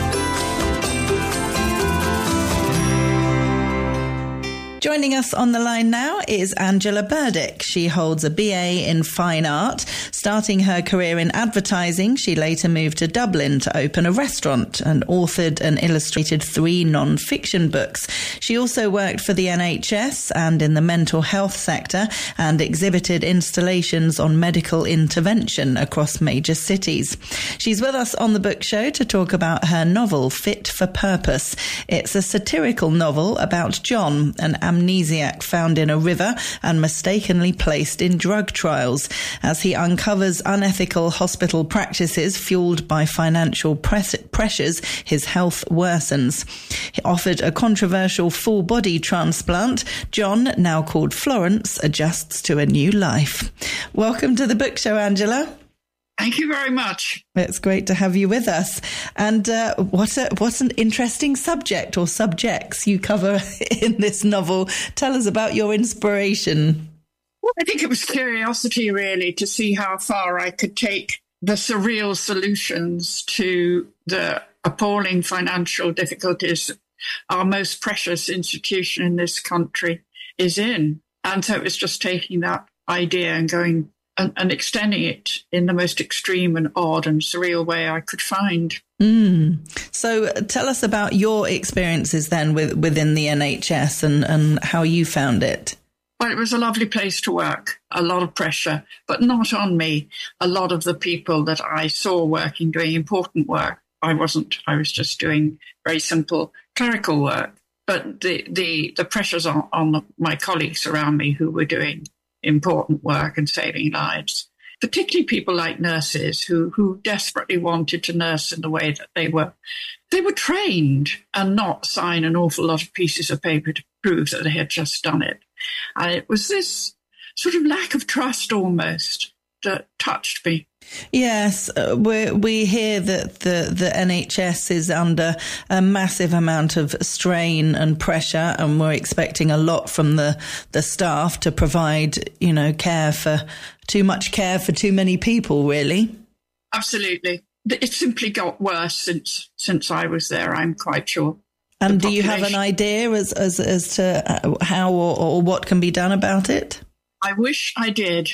Joining us on the line now is Angela Burdick. She holds a B A in Fine Art. Starting her career in advertising, she later moved to Dublin to open a restaurant and authored and illustrated three non-fiction books. She also worked for the N H S and in the mental health sector and exhibited installations on medical intervention across major cities. She's with us on the book show to talk about her novel, Fit for Purpose. It's a satirical novel about John, an amnesiac found in a river and mistakenly placed in drug trials. As he uncovers unethical hospital practices fueled by financial press- pressures, his health worsens. He offered a controversial full-body transplant. John, now called Florence, adjusts to a new life. Welcome to the book show, Angela. Thank you very much. It's great to have you with us. And uh, what a, what an interesting subject or subjects you cover in this novel. Tell us about your inspiration. Well, I think it was curiosity, really, to see how far I could take the surreal solutions to the appalling financial difficulties our most precious institution in this country is in. And so it was just taking that idea and going And, and extending it in the most extreme and odd and surreal way I could find. Mm. So tell us about your experiences then with, within the N H S and, and how you found it. Well, it was a lovely place to work, a lot of pressure, but not on me. A lot of the people that I saw working, doing important work, I wasn't. I was just doing very simple clerical work. But the, the, the pressures on, on the, my colleagues around me who were doing important work and saving lives, particularly people like nurses who, who desperately wanted to nurse in the way that they were. They were trained and not sign an awful lot of pieces of paper to prove that they had just done it. And it was this sort of lack of trust almost that touched me. Yes, uh, we we hear that the, the N H S is under a massive amount of strain and pressure, and we're expecting a lot from the, the staff to provide, you know, care for too much care for too many people, really. Absolutely. It simply got worse since since I was there, I'm quite sure. And do you have an idea as as, as to how or, or what can be done about it? I wish I did.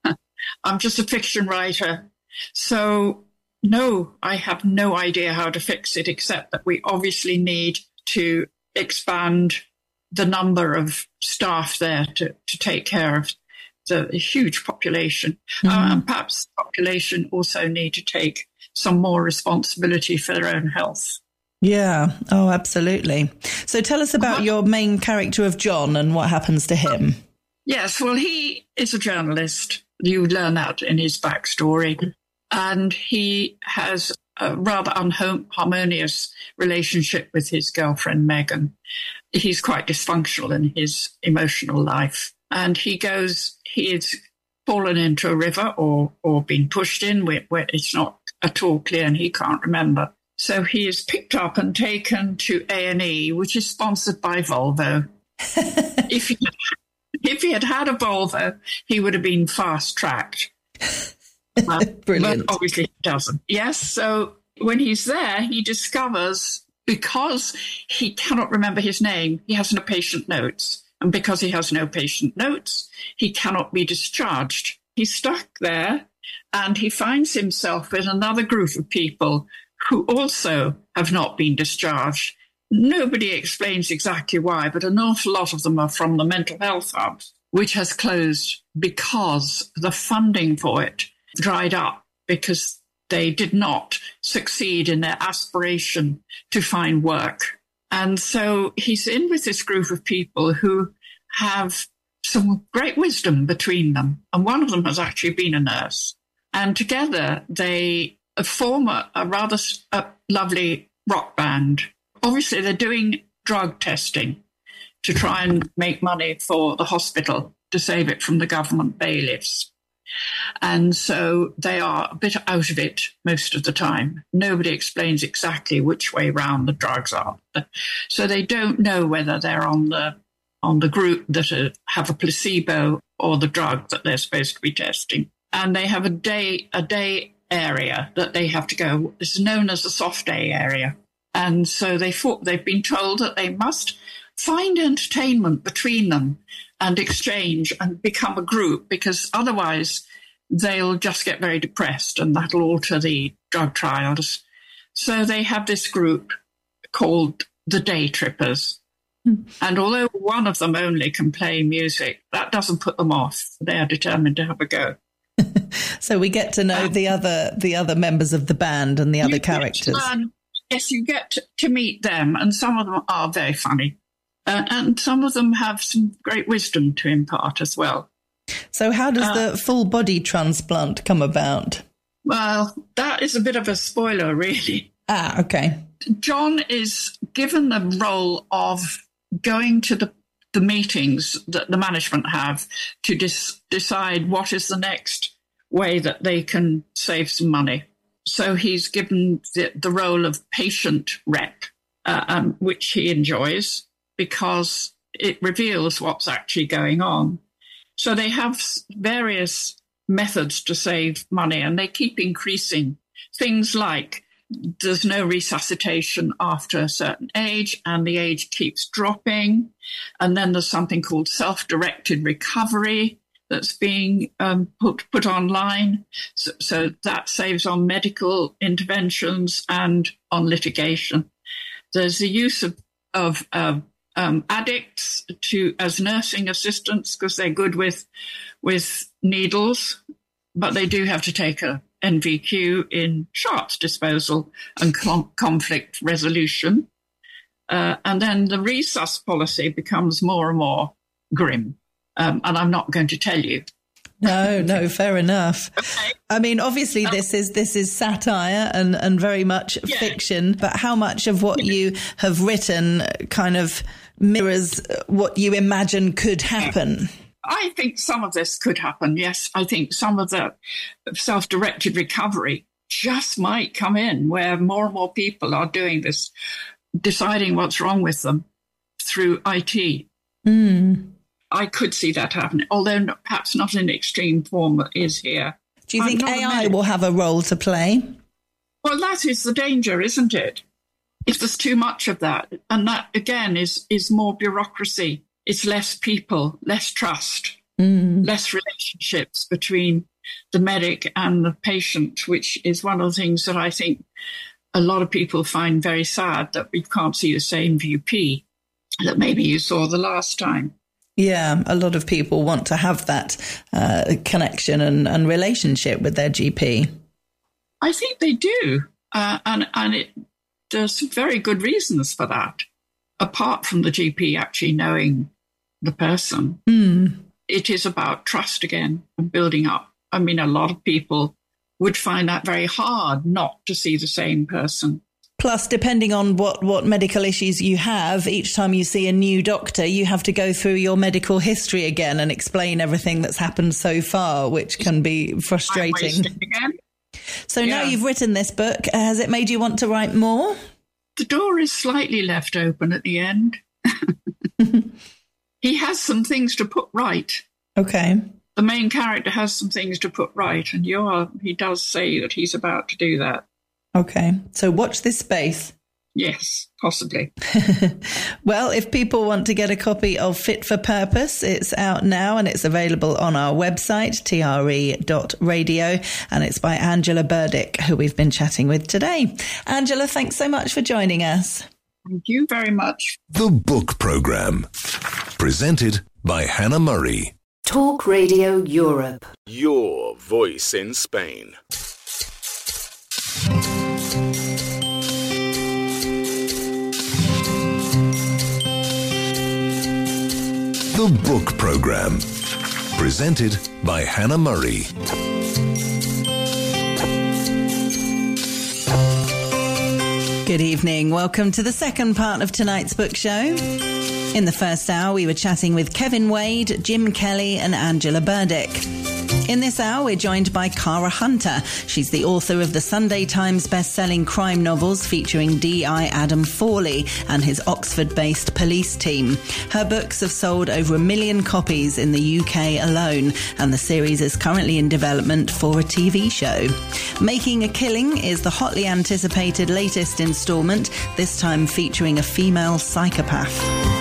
I'm just a fiction writer. So, no, I have no idea how to fix it, except that we obviously need to expand the number of staff there to, to take care of the huge population. Mm-hmm. Uh, and perhaps the population also need to take some more responsibility for their own health. Yeah. Oh, absolutely. So tell us about your main character of John and what happens to him. Yes, well, he is a journalist. You learn that in his backstory. And he has a rather unharmonious relationship with his girlfriend, Megan. He's quite dysfunctional in his emotional life. And he goes, he is fallen into a river or, or been pushed in where, where it's not at all clear and he can't remember. So he is picked up and taken to A and E, which is sponsored by Volvo. if, he had, if he had had a Volvo, he would have been fast-tracked. Uh, Brilliant. But obviously he doesn't. Yes, so when he's there, he discovers, because he cannot remember his name, he has no patient notes. And because he has no patient notes, he cannot be discharged. He's stuck there, and he finds himself with another group of people who also have not been discharged. Nobody explains exactly why, but an awful lot of them are from the mental health hub, which has closed because the funding for it dried up because they did not succeed in their aspiration to find work. And so he's in with this group of people who have some great wisdom between them. And one of them has actually been a nurse. And together they form a, a rather a lovely rock band. Obviously, they're doing drug testing to try and make money for the hospital to save it from the government bailiffs. And so they are a bit out of it most of the time. Nobody explains exactly which way round the drugs are. So they don't know whether they're on the on the group that are, have a placebo or the drug that they're supposed to be testing. And they have a day a day area that they have to go. This is known as the soft day area. And so they thought, they've been told that they must find entertainment between them and exchange and become a group, because otherwise they'll just get very depressed and that'll alter the drug trials. So they have this group called the Day Trippers. Mm. And although one of them only can play music, that doesn't put them off. They are determined to have a go. So we get to know um, the other the other members of the band and the other characters. Learn, yes, you get to, to meet them, and some of them are very funny. Uh, and some of them have some great wisdom to impart as well. So how does uh, the full body transplant come about? Well, that is a bit of a spoiler, really. Ah, okay. John is given the role of going to the, the meetings that the management have to dis- decide what is the next way that they can save some money. So he's given the, the role of patient rep, uh, um, which he enjoys, because it reveals what's actually going on. So they have various methods to save money, and they keep increasing. Things like there's no resuscitation after a certain age, and the age keeps dropping. And then there's something called self-directed recovery that's being um, put put online. So, so that saves on medical interventions and on litigation. There's the use of, of uh, Um, addicts to as nursing assistants, because they're good with with needles, but they do have to take a N V Q in sharps disposal and com- conflict resolution. Uh, and then the resus policy becomes more and more grim. Um, and I'm not going to tell you. No, no, fair enough. Okay. I mean, obviously, um, this is this is satire and, and very much yeah. fiction. But how much of what you have written kind of mirrors what you imagine could happen? I think some of this could happen, yes. I think some of the self-directed recovery just might come in, where more and more people are doing this, deciding what's wrong with them through I T. Mm. I could see that happening, although not, perhaps not in extreme form that is here. Do you think A I will have a role to play? Well, that is the danger, isn't it? If there's too much of that, and that, again, is, is more bureaucracy. It's less people, less trust, mm. less relationships between the medic and the patient, which is one of the things that I think a lot of people find very sad, that we can't see the same V P that maybe you saw the last time. Yeah, a lot of people want to have that uh, connection and, and relationship with their G P. I think they do. Uh, and and it, there's very good reasons for that, apart from the G P actually knowing the person. Mm. It is about trust again and building up. I mean, a lot of people would find that very hard not to see the same person. Plus, depending on what, what medical issues you have, each time you see a new doctor, you have to go through your medical history again and explain everything that's happened so far, which can be frustrating. Again. So yeah. Now you've written this book. Has it made you want to write more? The door is slightly left open at the end. He has some things to put right. Okay. The main character has some things to put right, and you are, he does say that he's about to do that. Okay, so watch this space. Yes, possibly. Well, if people want to get a copy of Fit for Purpose, it's out now and it's available on our website, T R E dot radio, and it's by Angela Burdick, who we've been chatting with today. Angela, thanks so much for joining us. Thank you very much. The Book Programme, presented by Hannah Murray. Talk Radio Europe. Your voice in Spain. The Book Program. Presented by Hannah Murray. Good evening. Welcome to the second part of tonight's book show. In the first hour, we were chatting with Kevin Wade, Jim Kelly and Angela Burdick. In this hour, we're joined by Cara Hunter. She's the author of the Sunday Times best-selling crime novels featuring D I Adam Fawley and his Oxford-based police team. Her books have sold over a million copies in the U K alone, and the series is currently in development for a T V show. Making a Killing is the hotly anticipated latest instalment, this time featuring a female psychopath.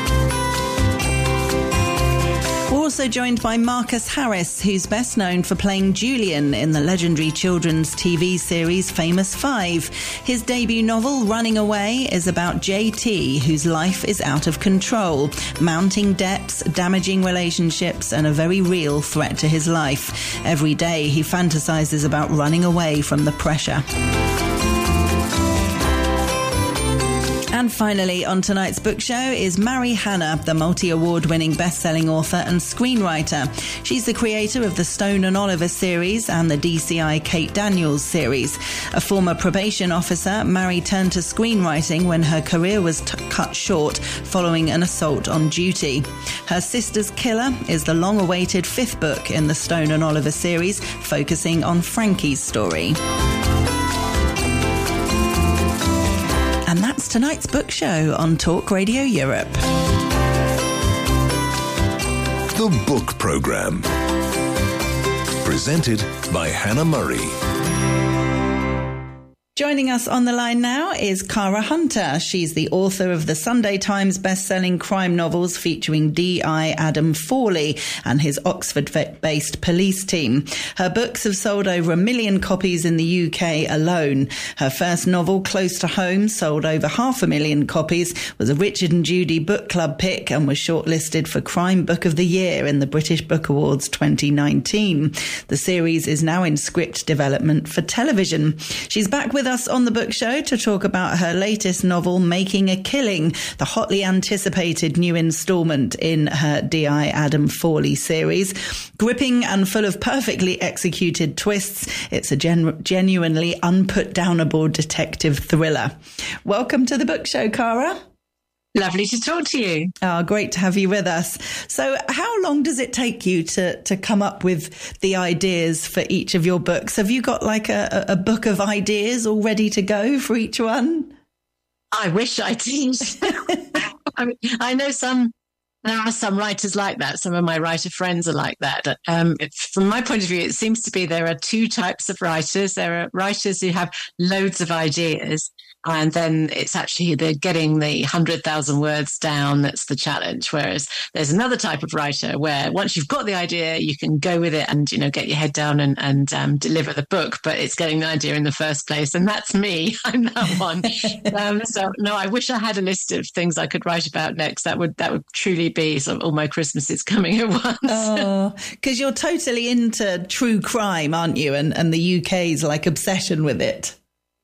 We're also joined by Marcus Harris, who's best known for playing Julian in the legendary children's T V series Famous Five. His debut novel, Running Away, is about J T, whose life is out of control, mounting debts, damaging relationships, and a very real threat to his life. Every day he fantasizes about running away from the pressure. And finally, on tonight's book show is Mari Hannah, the multi-award-winning best-selling author and screenwriter. She's the creator of the Stone and Oliver series and the D C I Kate Daniels series. A former probation officer, Mari turned to screenwriting when her career was t- cut short following an assault on duty. Her Sister's Killer is the long-awaited fifth book in the Stone and Oliver series, focusing on Frankie's story. And that's tonight's book show on Talk Radio Europe. The Book Program. Presented by Hannah Murray. Joining us on the line now is Cara Hunter. She's the author of the Sunday Times best-selling crime novels featuring D I Adam Fawley and his Oxford-based police team. Her books have sold over a million copies in the U K alone. Her first novel, Close to Home, sold over half a million copies, was a Richard and Judy Book Club pick and was shortlisted for Crime Book of the Year in the British Book Awards twenty nineteen. The series is now in script development for television. She's back with us on the book show to talk about her latest novel, Making a Killing, the hotly anticipated new instalment in her D I Adam Fawley series. Gripping and full of perfectly executed twists, it's a gen- genuinely unput-downable detective thriller. Welcome to the book show, Cara. Lovely to talk to you. Oh, great to have you with us. So how long does it take you to, to come up with the ideas for each of your books? Have you got like a, a book of ideas all ready to go for each one? I wish I did. I mean, I know some, there are some writers like that. Some of my writer friends are like that. Um, it, from my point of view, it seems to be there are two types of writers. There are writers who have loads of ideas, and then it's actually they're getting the one hundred thousand words down that's the challenge. Whereas there's another type of writer where once you've got the idea, you can go with it and, you know, get your head down and, and um, deliver the book. But it's getting the idea in the first place. And that's me. I'm that one. um, so, no, I wish I had a list of things I could write about next. That would that would truly be sort of all my Christmases coming at once. Oh, because you're totally into true crime, aren't you? And, and the U K's like obsession with it.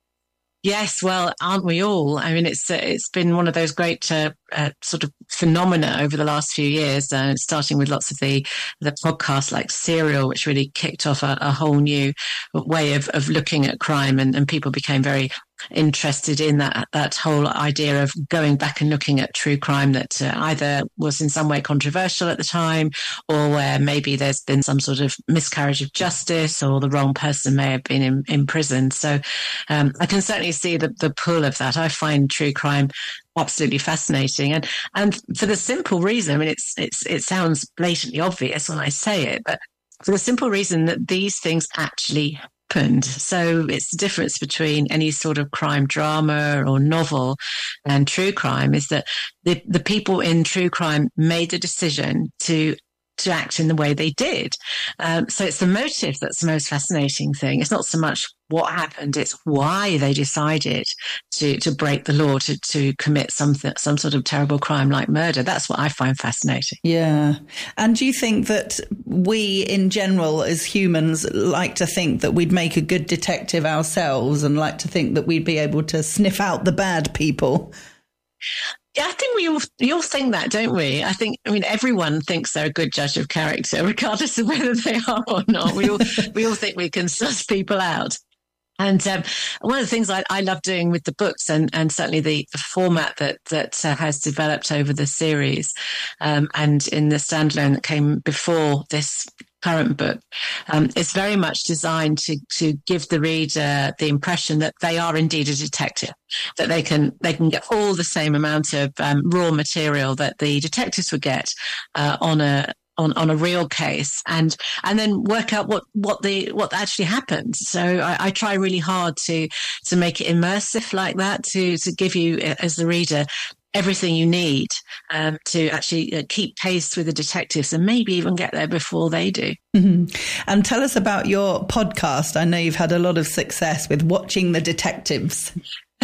Yes, well, aren't we all? I mean, it's uh, it's been one of those great uh, uh, sort of phenomena over the last few years, uh, starting with lots of the the podcasts like Serial, which really kicked off a, a whole new way of, of looking at crime, and, and people became very interested in that that whole idea of going back and looking at true crime that uh, either was in some way controversial at the time, or where maybe there's been some sort of miscarriage of justice, or the wrong person may have been in, imprisoned. So um, I can certainly see the, the pull of that. I find true crime absolutely fascinating, and and for the simple reason, I mean, it's it's it sounds blatantly obvious when I say it, but for the simple reason that these things actually happened. So it's the difference between any sort of crime drama or novel and true crime is that the, the people in true crime made the decision to to act in the way they did. Um, so it's the motive that's the most fascinating thing. It's not so much what happened, it's why they decided to to break the law, to to commit something, some sort of terrible crime like murder. That's what I find fascinating. Yeah. And do you think that we in general as humans like to think that we'd make a good detective ourselves and like to think that we'd be able to sniff out the bad people? Yeah, I think we all we all think that, don't we? I think, I mean, everyone thinks they're a good judge of character, regardless of whether they are or not. We all we all think we can suss people out. And um, one of the things I, I love doing with the books, and, and certainly the, the format that that uh, has developed over the series, um, and in the standalone that came before this current book, um, is very much designed to to give the reader the impression that they are indeed a detective, that they can they can get all the same amount of um, raw material that the detectives would get uh, on a on, on a real case, and and then work out what what the what actually happened. So I, I try really hard to to make it immersive like that, to to give you as the reader everything you need um, to actually uh, keep pace with the detectives and maybe even get there before they do. Mm-hmm. And tell us about your podcast. I know you've had a lot of success with Watching the Detectives.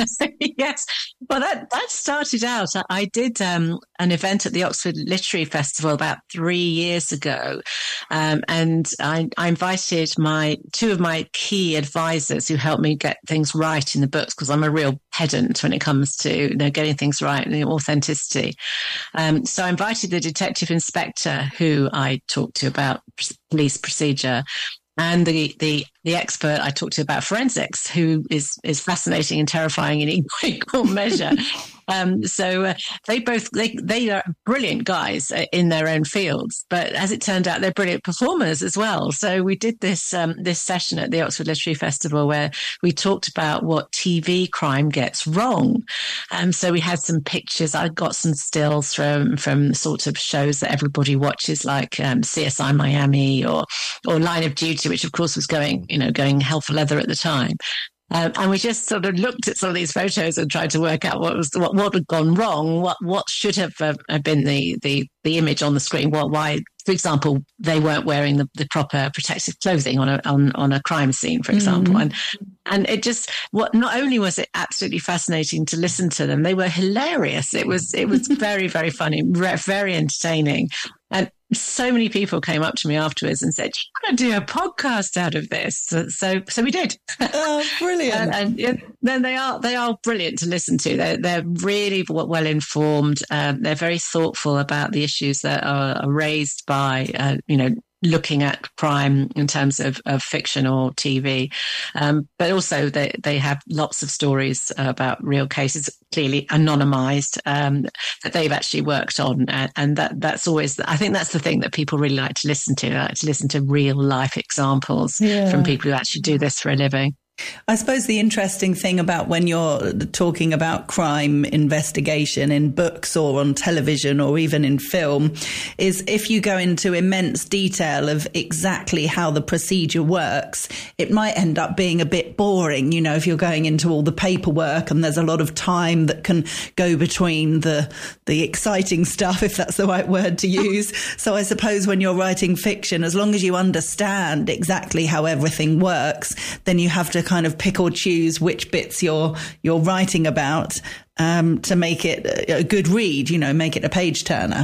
Yes. Well, that, that started out. I, I did um, an event at the Oxford Literary Festival about three years ago. Um, and I, I invited my two of my key advisors who helped me get things right in the books, because I'm a real pedant when it comes to, you know, getting things right and authenticity. Um, so I invited the detective inspector who I talked to about police procedure, and the, the, the expert I talked to about forensics, who is, is fascinating and terrifying in equal measure. Um, so uh, they both, they, they are brilliant guys in their own fields, but as it turned out, they're brilliant performers as well. So we did this, um, this session at the Oxford Literary Festival where we talked about what T V crime gets wrong. Um, so we had some pictures. I got some stills from, from sort of shows that everybody watches, like, um, C S I Miami or, or Line of Duty, which of course was going, you know, going hell for leather at the time. Um, and we just sort of looked at some of these photos and tried to work out what was what, what had gone wrong, what what should have uh, been the, the the image on the screen. What why, for example, they weren't wearing the, the proper protective clothing on a on, on a crime scene, for example. Mm-hmm. And and it just what not only was it absolutely fascinating to listen to them, they were hilarious. It was it was very very funny, very entertaining. And so many people came up to me afterwards and said, "You want to do a podcast out of this?" So, so, so we did. Oh, brilliant! and, and yeah, then they are they are brilliant to listen to. They're they're really well informed. Um, they're very thoughtful about the issues that are, are raised by uh, you know. looking at crime in terms of, of fiction or T V. Um, but also they, they have lots of stories about real cases, clearly anonymized, um, that they've actually worked on. And, and that, that's always, I think that's the thing that people really like to listen to, like to listen to real life examples yeah. from people who actually do this for a living. I suppose the interesting thing about when you're talking about crime investigation in books or on television or even in film is if you go into immense detail of exactly how the procedure works, it might end up being a bit boring. You know, if you're going into all the paperwork and there's a lot of time that can go between the the exciting stuff, if that's the right word to use. So I suppose when you're writing fiction, as long as you understand exactly how everything works, then you have to kind of pick or choose which bits you're you're writing about um, to make it a good read, you know, make it a page turner.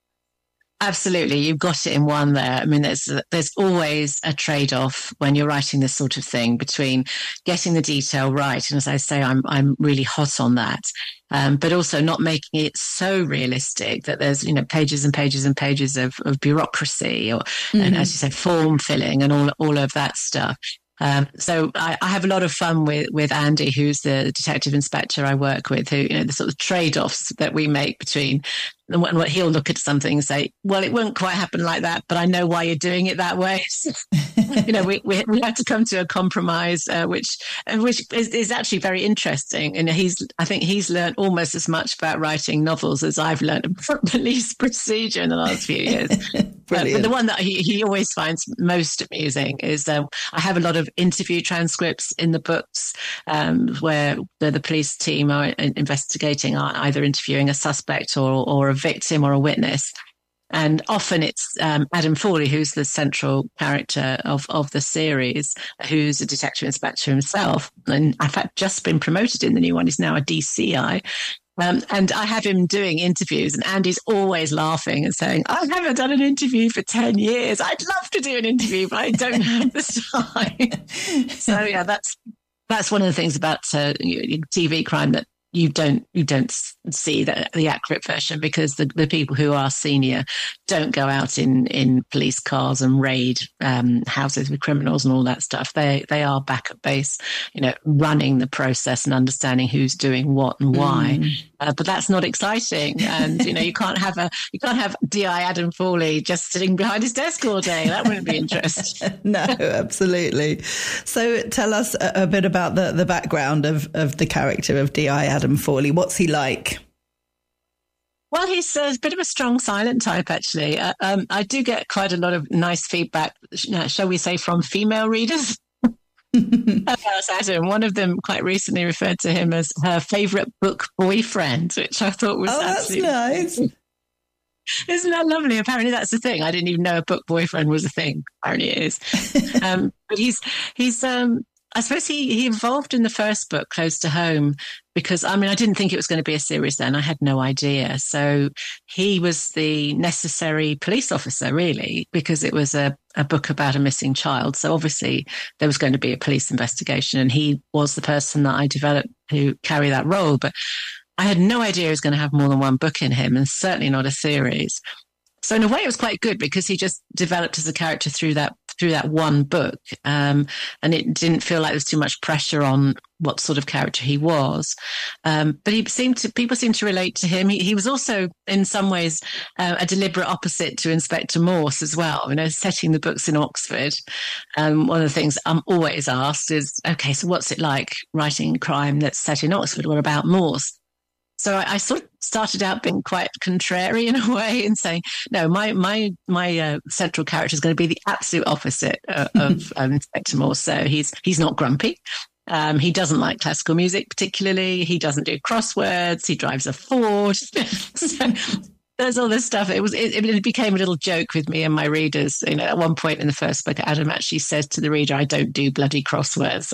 Absolutely. You've got it in one there. I mean, there's there's always a trade-off when you're writing this sort of thing between getting the detail right. And as I say, I'm I'm really hot on that. Um, but also not making it so realistic that there's, you know, pages and pages and pages of, of bureaucracy or, mm-hmm. and as you say, form filling and all all of that stuff. Um, so I, I have a lot of fun with, with Andy, who's the detective inspector I work with, who, you know, the sort of trade-offs that we make between and what, what he'll look at something and say, well, it won't quite happen like that, but I know why you're doing it that way. you know, we, we, we have to come to a compromise, uh, which, which is, is actually very interesting. And he's, I think he's learned almost as much about writing novels as I've learned about police procedure in the last few years. but, but the one that he, he always finds most amusing is uh, I have a lot of interview transcripts in the books um, where the, the police team are investigating, are either interviewing a suspect or, or a victim or a witness. And often it's um, Adam Fawley, who's the central character of, of the series, who's a detective inspector himself. And in fact, just been promoted in the new one. He's now a D C I. Um, and I have him doing interviews, and Andy's always laughing and saying, I haven't done an interview for ten years. I'd love to do an interview, but I don't have the time. So, yeah, that's that's one of the things about uh, T V crime that you don't you don't see the, the accurate version, because the, the people who are senior don't go out in, in police cars and raid um, houses with criminals and all that stuff. They they are back at base, you know, running the process and understanding who's doing what and why. Mm. Uh, but that's not exciting, and you know you can't have a you can't have D I Adam Fawley just sitting behind his desk all day. That wouldn't be interesting. No, absolutely. So tell us a, a bit about the, the background of, of the character of D I Adam Fawley. What's he like? Well, he's a bit of a strong silent type, actually. Uh, um, I do get quite a lot of nice feedback, shall we say, from female readers about Adam. One of them quite recently referred to him as her favourite book boyfriend, which I thought was oh, absolutely that's nice. Isn't that lovely? Apparently that's the thing. I didn't even know a book boyfriend was a thing. Apparently it is. um, but he's, he's, um, I suppose he, he evolved in the first book, Close to Home, because, I mean, I didn't think it was going to be a series then. I had no idea. So he was the necessary police officer, really, because it was a, a book about a missing child. So obviously there was going to be a police investigation, and he was the person that I developed to carry that role. But I had no idea he was going to have more than one book in him, and certainly not a series. So in a way, it was quite good, because he just developed as a character through that through that one book, um, and it didn't feel like there was too much pressure on what sort of character he was. Um, but he seemed to people seemed to relate to him. He, he was also, in some ways, uh, a deliberate opposite to Inspector Morse as well. You know, setting the books in Oxford. Um, one of the things I'm always asked is, okay, so what's it like writing crime that's set in Oxford? What about Morse? So I, I sort of started out being quite contrary in a way, and saying, no, my my my uh, central character is going to be the absolute opposite uh, of um, Inspector Morse. So he's he's not grumpy. Um, he doesn't like classical music particularly. He doesn't do crosswords. He drives a Ford. So there's all this stuff. It was it, it became a little joke with me and my readers. You know, at one point in the first book, Adam actually says to the reader, "I don't do bloody crosswords."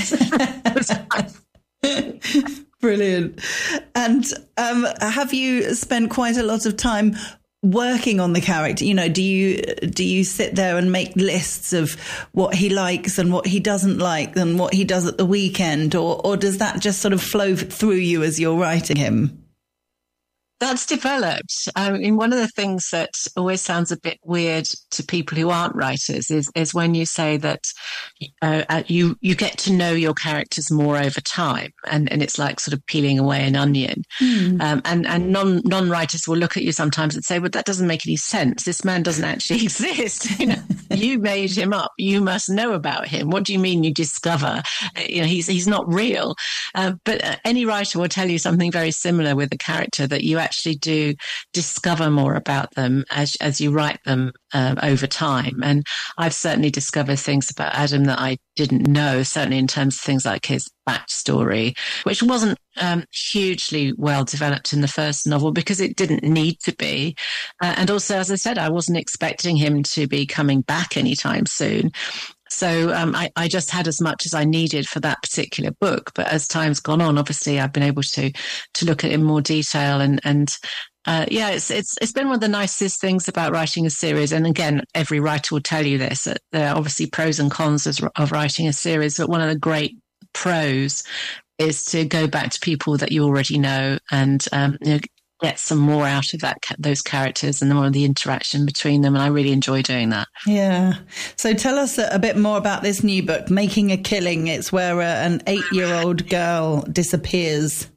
Brilliant. And um, have you spent quite a lot of time working on the character? You know, do you do you sit there and make lists of what he likes and what he doesn't like and what he does at the weekend, or or does that just sort of flow through you as you're writing him? That's developed. I mean, one of the things that always sounds a bit weird to people who aren't writers is, is when you say that uh, you you get to know your characters more over time, and, and it's like sort of peeling away an onion. Mm. Um, and and non non writers will look at you sometimes and say, "Well, that doesn't make any sense. This man doesn't actually exist. You know, you made him up. You must know about him. What do you mean you discover? You know, he's he's not real." Uh, but uh, any writer will tell you something very similar with a character, that you actually do discover more about them as as you write them um, over time. And I've certainly discovered things about Adam that I didn't know, certainly in terms of things like his backstory, which wasn't um, hugely well developed in the first novel because it didn't need to be. Uh, and also, as I said, I wasn't expecting him to be coming back anytime soon. So um, I, I just had as much as I needed for that particular book. But as time's gone on, obviously, I've been able to to look at it in more detail. And, and uh, yeah, it's, it's it's been one of the nicest things about writing a series. And again, every writer will tell you this, that there are obviously pros and cons of, of writing a series. But one of the great pros is to go back to people that you already know and um, you know, get some more out of that those characters and more of the interaction between them, and I really enjoy doing that. Yeah. So tell us a, a bit more about this new book, Making a Killing. It's where uh, an eight-year-old girl disappears.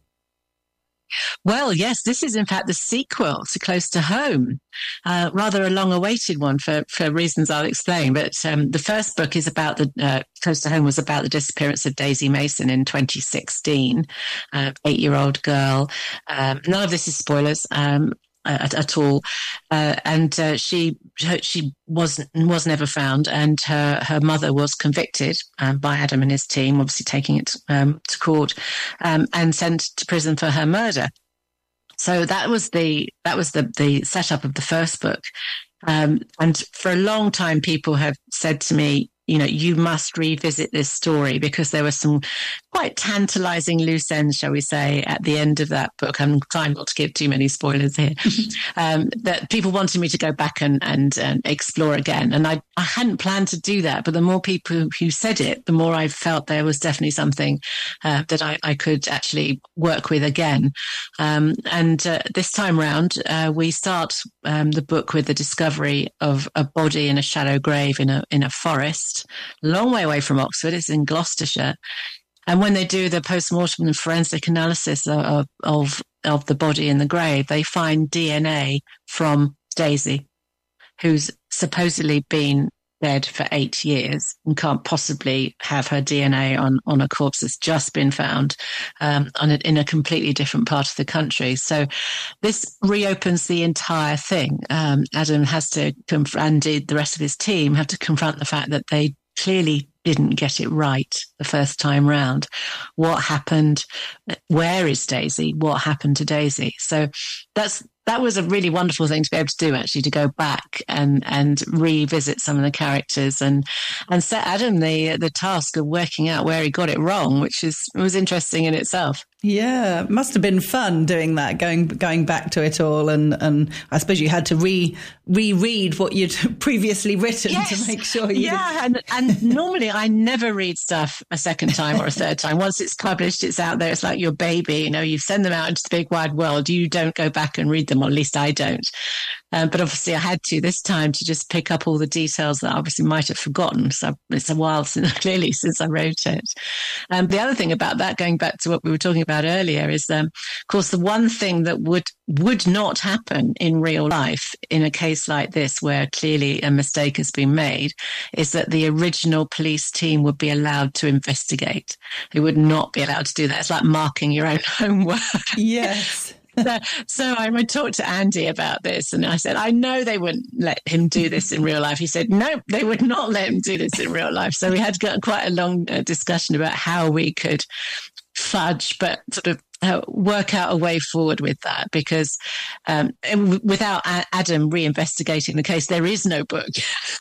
Well, yes, this is in fact the sequel to Close to Home, uh, rather a long-awaited one for, for reasons I'll explain. But um, the first book is about the uh, Close to Home was about the disappearance of Daisy Mason in twenty sixteen, uh, eight-year-old girl. Um, none of this is spoilers. Um, At, at all, uh, and uh, she she was was never found, and her her mother was convicted um, by Adam and his team, obviously taking it um, to court, um, and sent to prison for her murder. So that was the that was the the setup of the first book, um, and for a long time, people have said to me, you know, you must revisit this story because there were some quite tantalizing loose ends, shall we say, at the end of that book. I'm trying not to give too many spoilers here. um, that people wanted me to go back and, and, and explore again. And I, I hadn't planned to do that, but the more people who said it, the more I felt there was definitely something uh, that I, I could actually work with again. Um, and uh, this time round, uh, we start um, the book with the discovery of a body in a shallow grave in a in a forest, long way away from Oxford. It's in Gloucestershire. And when they do the post-mortem and forensic analysis of, of, of the body in the grave, they find D N A from Daisy, who's supposedly been dead for eight years and can't possibly have her D N A on, on a corpse that's just been found um, on a, in a completely different part of the country. So this reopens the entire thing. Um, Adam has to, conf- and the rest of his team have to confront the fact that they clearly didn't get it right the first time round. What happened? Where is Daisy? What happened to Daisy? So that's that was a really wonderful thing to be able to do, actually, to go back and, and revisit some of the characters and and set Adam the the task of working out where he got it wrong, which is was interesting in itself. Yeah, it must have been fun doing that, going going back to it all, and, and I suppose you had to re reread what you'd previously written yes. to make sure you. Yeah, and, and normally I never read stuff a second time or a third time. Once it's published, it's out there. It's like your baby, you know. You send them out into the big wide world. You don't go back and read them, or at least I don't. Um, but obviously, I had to this time to just pick up all the details that I obviously might have forgotten. So it's a while since, clearly, since I wrote it. Um, the other thing about that, going back to what we were talking about earlier, is, um, of course, the one thing that would would not happen in real life in a case like this, where clearly a mistake has been made, is that the original police team would be allowed to investigate. They would not be allowed to do that. It's like marking your own homework. Yes. So, so I talked to Andy about this, and I said, I know they wouldn't let him do this in real life. He said, no, they would not let him do this in real life. So we had got quite a long uh, discussion about how we could fudge, but sort of uh, work out a way forward with that, because um, without Adam reinvestigating the case, there is no book.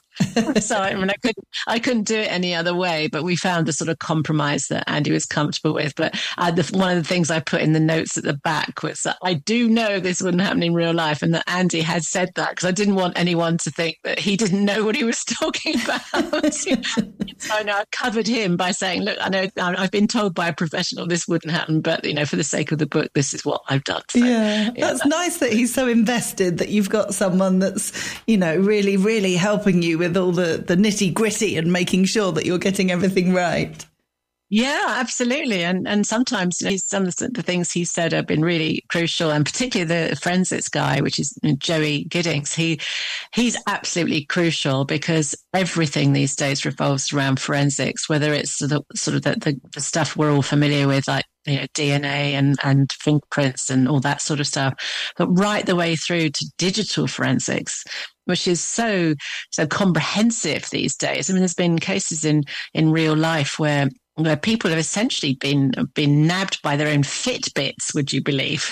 So I mean, I couldn't, I couldn't do it any other way. But we found a sort of compromise that Andy was comfortable with. But uh, the, one of the things I put in the notes at the back was that I do know this wouldn't happen in real life, and that Andy had said that, because I didn't want anyone to think that he didn't know what he was talking about. So I know I covered him by saying, "Look, I know I've been told by a professional this wouldn't happen, but you know, for the sake of the book, this is what I've done." So, yeah, yeah, that's that. nice that he's so invested that you've got someone that's, you know, really, really helping you with with all the, the nitty gritty and making sure that you're getting everything right. Yeah, absolutely. And and sometimes you know, some of the things he said have been really crucial, and particularly the forensics guy, which is Joey Giddings. He he's absolutely crucial, because everything these days revolves around forensics, whether it's the, sort of the, the, the stuff we're all familiar with, like you know, D N A and, and fingerprints and all that sort of stuff, but right the way through to digital forensics, which is so so comprehensive these days. I mean, there's been cases in, in real life where where people have essentially been been nabbed by their own Fitbits, would you believe?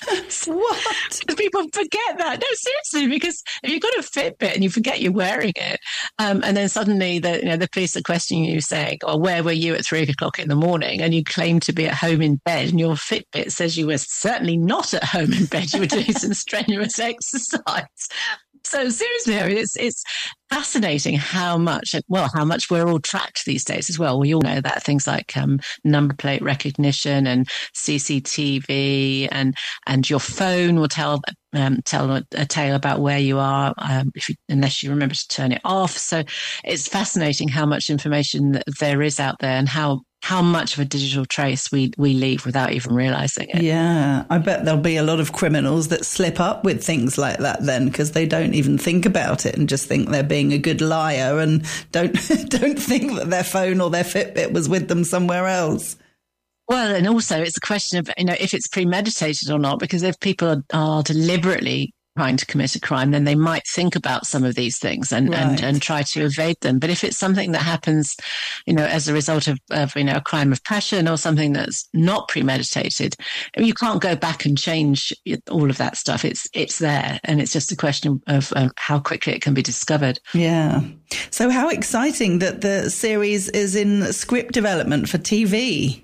What? People forget that. No, seriously, because if you've got a Fitbit and you forget you're wearing it, um, and then suddenly the you know the police are questioning you, saying, "Oh, where were you at three o'clock in the morning?" and you claim to be at home in bed, and your Fitbit says you were certainly not at home in bed. You were doing some strenuous exercise. So seriously, I mean, it's it's fascinating how much, well, how much we're all tracked these days as well. We all know that things like um, number plate recognition and C C T V and and your phone will tell um, tell a, a tale about where you are, um, if you, unless you remember to turn it off. So it's fascinating how much information that there is out there, and how how much of a digital trace we, we leave without even realising it. Yeah, I bet there'll be a lot of criminals that slip up with things like that then, because they don't even think about it and just think they're being a good liar and don't don't think that their phone or their Fitbit was with them somewhere else. Well, and also it's a question of, you know, if it's premeditated or not, because if people are, are deliberately trying to commit a crime, then they might think about some of these things and, right. and, and try to evade them. But if it's something that happens, you know, as a result of, of, you know, a crime of passion or something that's not premeditated, I mean, you can't go back and change all of that stuff. It's, it's there. And it's just a question of um, how quickly it can be discovered. Yeah. So how exciting that the series is in script development for T V.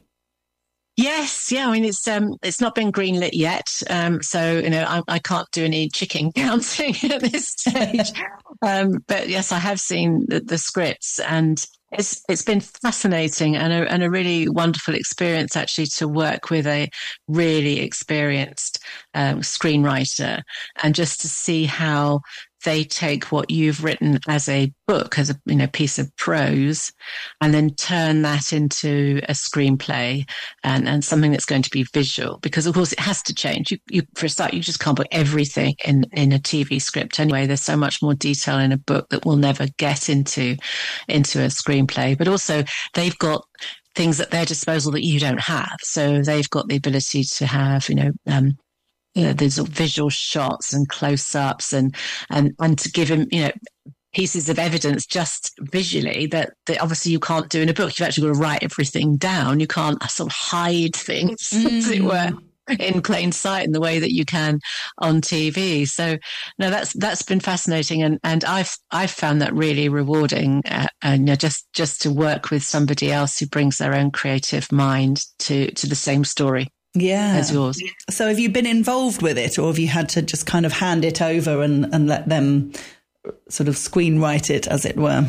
Yes, yeah. I mean, it's um, it's not been greenlit yet, um, so you know, I, I can't do any chicken counting at this stage. um, but yes, I have seen the, the scripts, and it's it's been fascinating and a and a really wonderful experience actually to work with a really experienced um, screenwriter, and just to see how they take what you've written as a book, as a you know piece of prose, and then turn that into a screenplay and, and something that's going to be visual. Because of course it has to change. You, you for a start, you just can't put everything in in a T V script anyway. There's so much more detail in a book that will never get into into a screenplay. But also they've got things at their disposal that you don't have. So they've got the ability to have you know. Um, Yeah, there's visual shots and close-ups and, and, and to give him, you know, pieces of evidence just visually that, that obviously you can't do in a book. You've actually got to write everything down. You can't sort of hide things, mm. as it were, in plain sight in the way that you can on T V. So no, that's that's been fascinating, and and I've I've found that really rewarding, uh, and you know, just just to work with somebody else who brings their own creative mind to to the same story. Yeah. As yours. So have you been involved with it, or have you had to just kind of hand it over and, and let them sort of screenwrite it, as it were?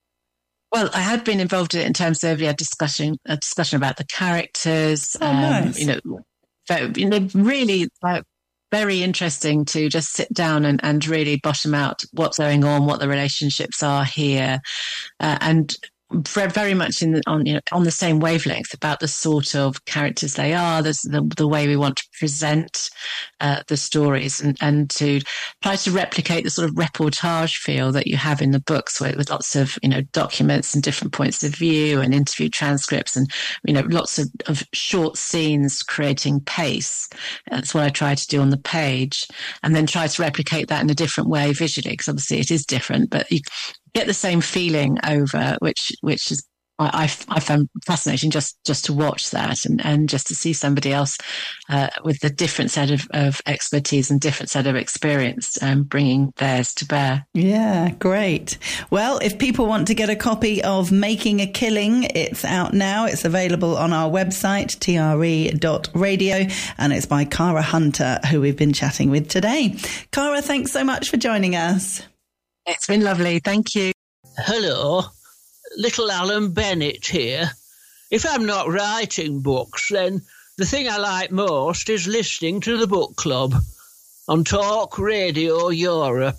Well, I had been involved in it in terms of yeah, discussion, a discussion about the characters. Oh, um, nice. You know, very, you know, really like, very interesting to just sit down and, and really bottom out what's going on, what the relationships are here, uh, and very much in the, on you know on the same wavelength about the sort of characters they are, the the, the way we want to present uh, the stories, and, and to try to replicate the sort of reportage feel that you have in the books, where with lots of you know documents and different points of view and interview transcripts and you know lots of, of short scenes creating pace. That's what I try to do on the page, and then try to replicate that in a different way visually, because obviously it is different, but you get the same feeling over, which which is I, I found fascinating just, just to watch that and, and just to see somebody else uh, with a different set of, of expertise and different set of experience um, bringing theirs to bear. Yeah, great. Well, if people want to get a copy of Making a Killing, it's out now. It's available on our website, T R E dot radio, and it's by Cara Hunter, who we've been chatting with today. Cara, thanks so much for joining us. It's been lovely. Thank you. Hello, little Alan Bennett here. If I'm not writing books, then the thing I like most is listening to the book club on Talk Radio Europe.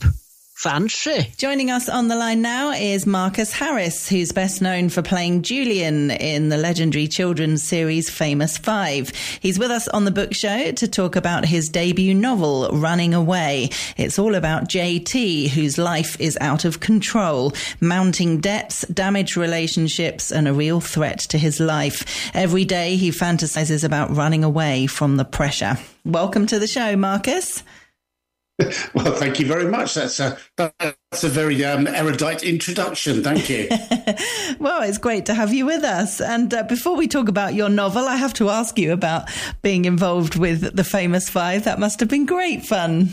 Fancy. Joining us on the line now is Marcus Harris, who's best known for playing Julian in the legendary children's series Famous Five. He's with us on the book show to talk about his debut novel, Running Away. It's all about J T, whose life is out of control, mounting debts, damaged relationships, and a real threat to his life. Every day he fantasizes about running away from the pressure. Welcome to the show, Marcus. Well, thank you very much. That's a that's a very um, erudite introduction. Thank you. Well, it's great to have you with us. And uh, before we talk about your novel, I have to ask you about being involved with the Famous Five. That must have been great fun.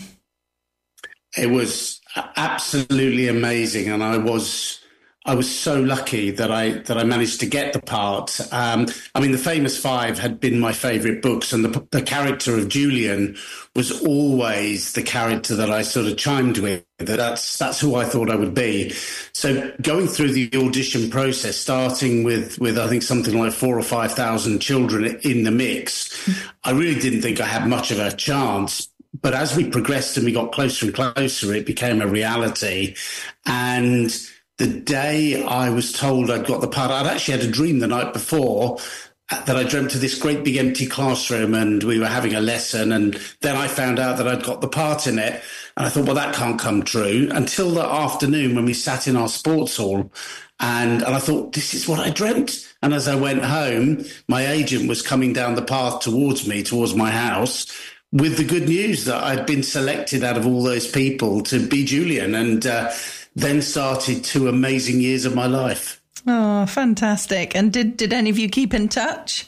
It was absolutely amazing, and I was I was so lucky that I that I managed to get the part. Um, I mean, the Famous Five had been my favourite books, and the, the character of Julian was always the character that I sort of chimed with. That's that's who I thought I would be. So going through the audition process, starting with with I think something like four or five thousand children in the mix, I really didn't think I had much of a chance. But as we progressed and we got closer and closer, it became a reality. And the day I was told I'd got the part, I'd actually had a dream the night before that I dreamt of this great big empty classroom and we were having a lesson, and then I found out that I'd got the part in it, and I thought, well, that can't come true, until that afternoon when we sat in our sports hall, and, and I thought, this is what I dreamt. And as I went home, my agent was coming down the path towards me, towards my house, with the good news that I'd been selected out of all those people to be Julian, and uh, then started two amazing years of my life. Oh, fantastic. And did, did any of you keep in touch?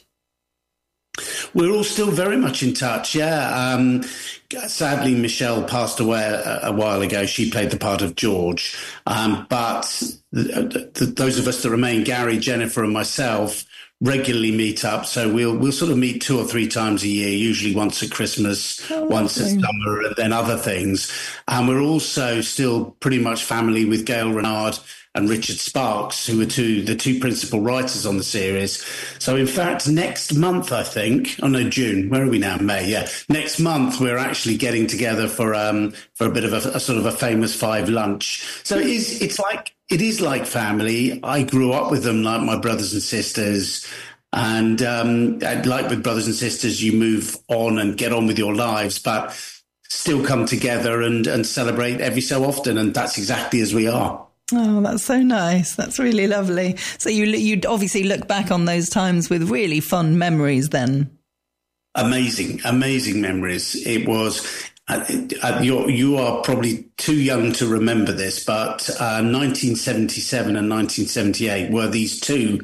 We're all still very much in touch, yeah. Um, sadly, Michelle passed away a, a while ago. She played the part of George. Um, but th- th- those of us that remain, Gary, Jennifer and myself, regularly meet up. So we'll we'll sort of meet two or three times a year, usually once at Christmas, oh, once at summer, and then other things. And we're also still pretty much family with Gail Renard and Richard Sparks, who are two the two principal writers on the series. So in fact, next month, I think, oh no, June, where are we now? May, yeah. Next month, we're actually getting together for um for a bit of a, a sort of a famous five lunch. So it is, it's like, it is like family. I grew up with them like my brothers and sisters. And um, like with brothers and sisters, you move on and get on with your lives, but still come together and, and celebrate every so often. And that's exactly as we are. Oh, that's so nice. That's really lovely. So you you obviously look back on those times with really fond memories then. Amazing, amazing memories. It was, uh, uh, you're, you are probably too young to remember this, but uh, nineteen seventy-seven and nineteen seventy-eight were these two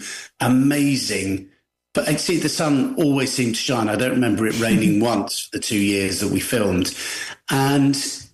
amazing. But I see the sun always seemed to shine. I don't remember it raining once for the two years that we filmed. And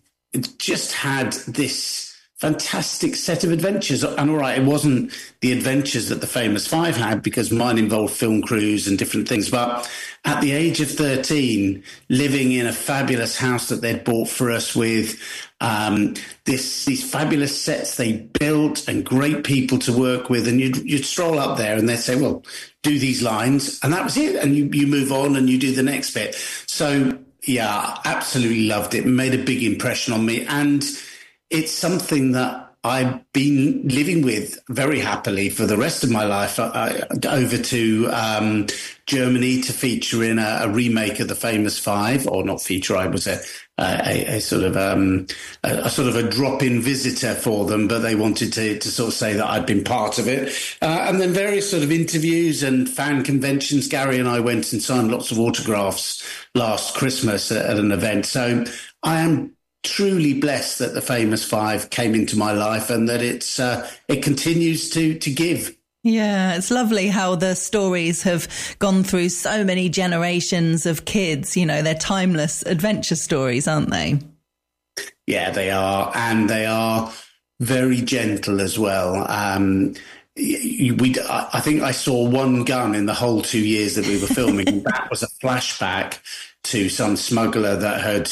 it just had this fantastic set of adventures. And all right, it wasn't the adventures that the Famous Five had, because mine involved film crews and different things. But at the age of thirteen, living in a fabulous house that they'd bought for us with um, this these fabulous sets they built and great people to work with, and you'd, you'd stroll up there and they'd say, well, do these lines, and that was it. And you, you move on and you do the next bit. So, yeah, absolutely loved it. Made a big impression on me. And it's something that I've been living with very happily for the rest of my life. I, I, over to um, Germany to feature in a, a remake of The Famous Five, or not feature. I was a, a, a sort of um, a, a sort of a drop-in visitor for them, but they wanted to, to sort of say that I'd been part of it. Uh, and then various sort of interviews and fan conventions. Gary and I went and signed lots of autographs last Christmas at, at an event. So I am truly blessed that The Famous Five came into my life, and that it's uh, it continues to to give. Yeah, it's lovely how the stories have gone through so many generations of kids. You know, they're timeless adventure stories, aren't they? Yeah, they are, and they are very gentle as well. Um, we, I think I saw one gun in the whole two years that we were filming. That was a flashback to some smuggler that had.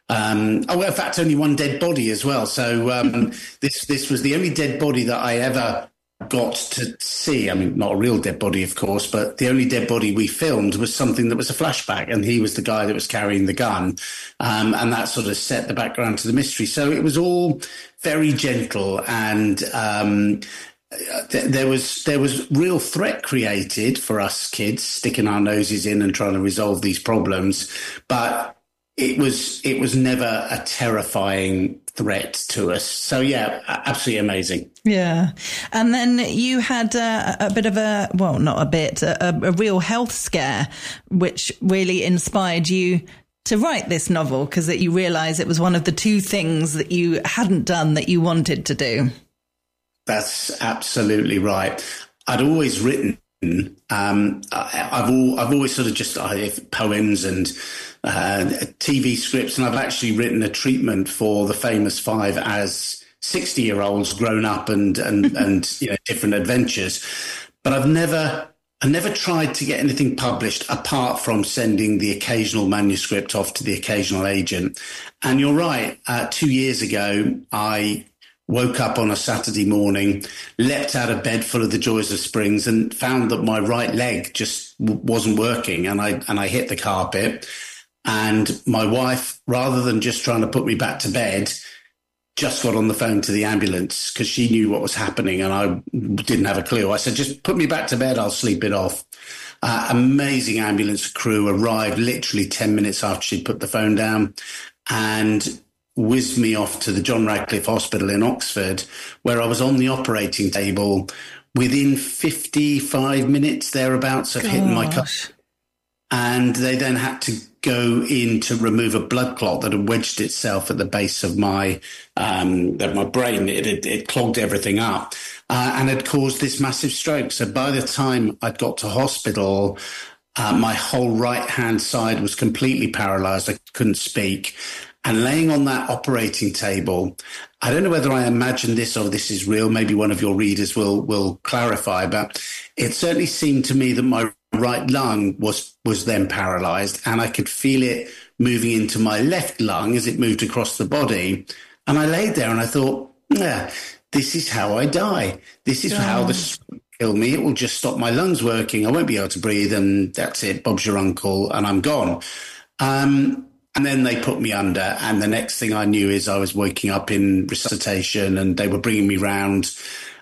Um, oh, in fact, only one dead body as well. So um, this this was the only dead body that I ever got to see. I mean, not a real dead body, of course, but the only dead body we filmed was something that was a flashback, and he was the guy that was carrying the gun, um, and that sort of set the background to the mystery. So it was all very gentle, and um, th- there was there was real threat created for us kids, sticking our noses in and trying to resolve these problems, but It was it was never a terrifying threat to us. So, yeah, absolutely amazing. Yeah. And then you had a, a bit of a, well, not a bit, a, a real health scare, which really inspired you to write this novel, because that you realised it was one of the two things that you hadn't done that you wanted to do. That's absolutely right. I'd always written. Um, I, I've all, I've always sort of just I, poems and uh, T V scripts, and I've actually written a treatment for The Famous Five as sixty-year-olds grown up and and and you know, different adventures. But I've never I never tried to get anything published apart from sending the occasional manuscript off to the occasional agent. And you're right. Uh, two years ago, I woke up on a Saturday morning, leapt out of bed full of the joys of springs, and found that my right leg just w- wasn't working. And I and I hit the carpet. And my wife, rather than just trying to put me back to bed, just got on the phone to the ambulance because she knew what was happening, and I didn't have a clue. I said, just put me back to bed, I'll sleep it off. Uh, amazing ambulance crew arrived literally ten minutes after she'd put the phone down, and whizzed me off to the John Radcliffe Hospital in Oxford, where I was on the operating table within fifty-five minutes thereabouts of Gosh. hitting my cut. And they then had to go in to remove a blood clot that had wedged itself at the base of my um, of my brain. It, it, it clogged everything up uh, and had caused this massive stroke. So by the time I'd got to hospital, uh, my whole right-hand side was completely paralyzed. I couldn't speak. And laying on that operating table, I don't know whether I imagined this or this is real. Maybe one of your readers will will clarify, but it certainly seemed to me that my right lung was was then paralyzed, and I could feel it moving into my left lung as it moved across the body. And I laid there and I thought, yeah, this is how I die. This is oh. how this will kill me. It will just stop my lungs working. I won't be able to breathe, and that's it. Bob's your uncle, and I'm gone. Um, And then they put me under, and the next thing I knew is I was waking up in resuscitation, and they were bringing me round.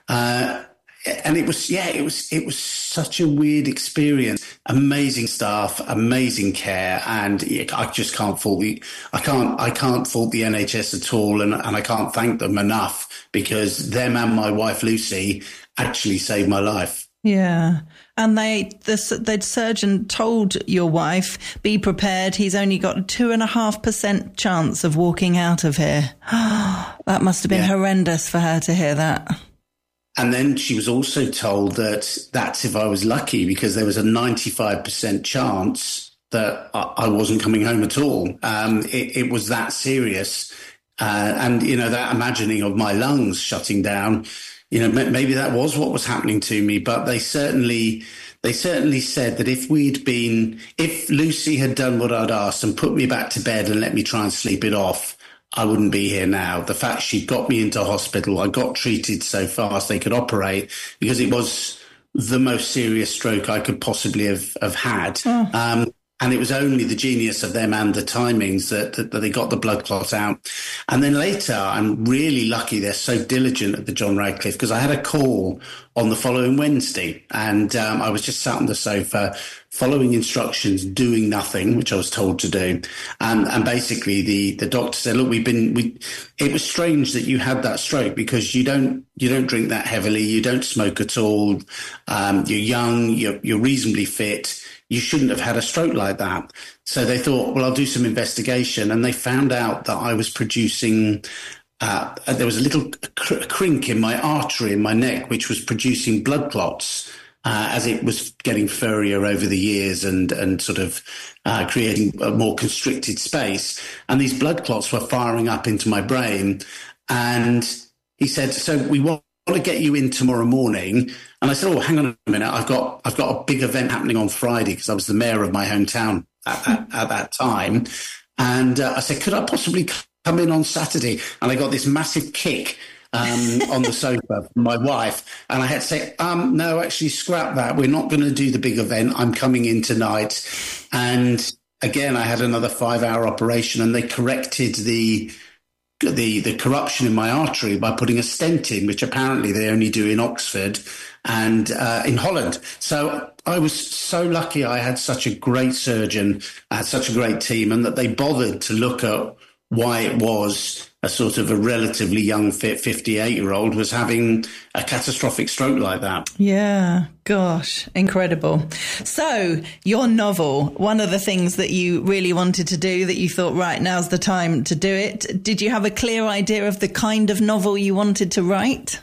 Uh, and it was, yeah, it was, it was such a weird experience. Amazing staff, amazing care, and I just can't fault the, I can't, I can't fault the N H S at all, and, and I can't thank them enough, because them and my wife Lucy actually saved my life. Yeah. And they, the, the surgeon told your wife, be prepared. He's only got a two and a half percent chance of walking out of here. That must have been yeah. horrendous for her to hear that. And then she was also told that that's if I was lucky, because there was a ninety-five percent chance that I wasn't coming home at all. Um, it, it was that serious. Uh, and, you know, that imagining of my lungs shutting down, you know, maybe that was what was happening to me, but they certainly, they certainly said that if we'd been, if Lucy had done what I'd asked and put me back to bed and let me try and sleep it off, I wouldn't be here now. The fact she got me into hospital, I got treated so fast they could operate, because it was the most serious stroke I could possibly have, have had. Oh. Um, And it was only the genius of them and the timings that, that, that they got the blood clot out. And then later, I'm really lucky they're so diligent at the John Radcliffe, because I had a call on the following Wednesday, and um, I was just sat on the sofa following instructions, doing nothing, which I was told to do. And, and basically the, the doctor said, look, we've been, we, it was strange that you had that stroke, because you don't, you don't drink that heavily. You don't smoke at all. Um, you're young, you're, you're reasonably fit. You shouldn't have had a stroke like that. So they thought, well, I'll do some investigation. And they found out that I was producing, uh, there was a little cr- crink in my artery in my neck, which was producing blood clots uh, as it was getting furrier over the years and, and sort of uh, creating a more constricted space. And these blood clots were firing up into my brain. And he said, so we want to get you in tomorrow morning. And I said, oh, hang on a minute. I've got, I've got a big event happening on Friday, because I was the mayor of my hometown at, at, at that time. And uh, I said, could I possibly come in on Saturday? And I got this massive kick um, on the sofa from my wife. And I had to say, um, no, actually scrap that. We're not going to do the big event. I'm coming in tonight. And again, I had another five hour operation, and they corrected the, the, the corruption in my artery by putting a stent in, which apparently they only do in Oxford and uh, in Holland. So I was so lucky I had such a great surgeon, I had such a great team, and that they bothered to look at why it was a sort of a relatively young, fit fifty-eight-year-old was having a catastrophic stroke like that. Yeah, gosh, incredible. So your novel, one of the things that you really wanted to do, that you thought, right, now's the time to do it. Did you have a clear idea of the kind of novel you wanted to write?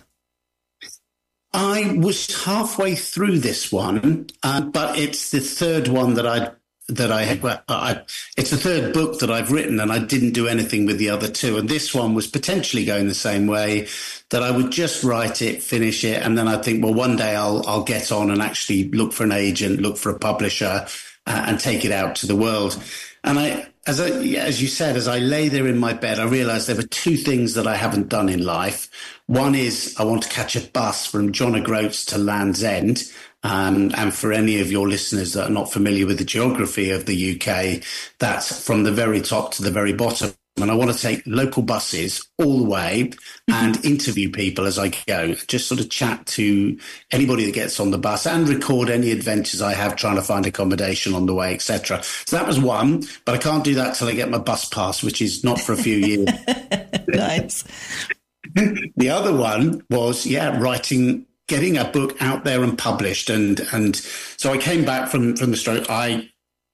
I was halfway through this one, uh, but it's the third one that I that I had. Well, I, it's the third book that I've written, and I didn't do anything with the other two. And this one was potentially going the same way, that I would just write it, finish it, and then I'd think, well, one day I'll I'll get on and actually look for an agent, look for a publisher, uh, and take it out to the world. And I, as I, as you said, as I lay there in my bed, I realized there were two things that I haven't done in life. One is I want to catch a bus from John O'Groats to Land's End. Um, and for any of your listeners that are not familiar with the geography of the U K, that's from the very top to the very bottom. And I want to take local buses all the way and interview people as I go, just sort of chat to anybody that gets on the bus and record any adventures I have trying to find accommodation on the way, et cetera. So that was one, but I can't do that till I get my bus pass, which is not for a few years. Nice. The other one was, yeah, writing, getting a book out there and published. And, and so I came back from, from the stroke. I,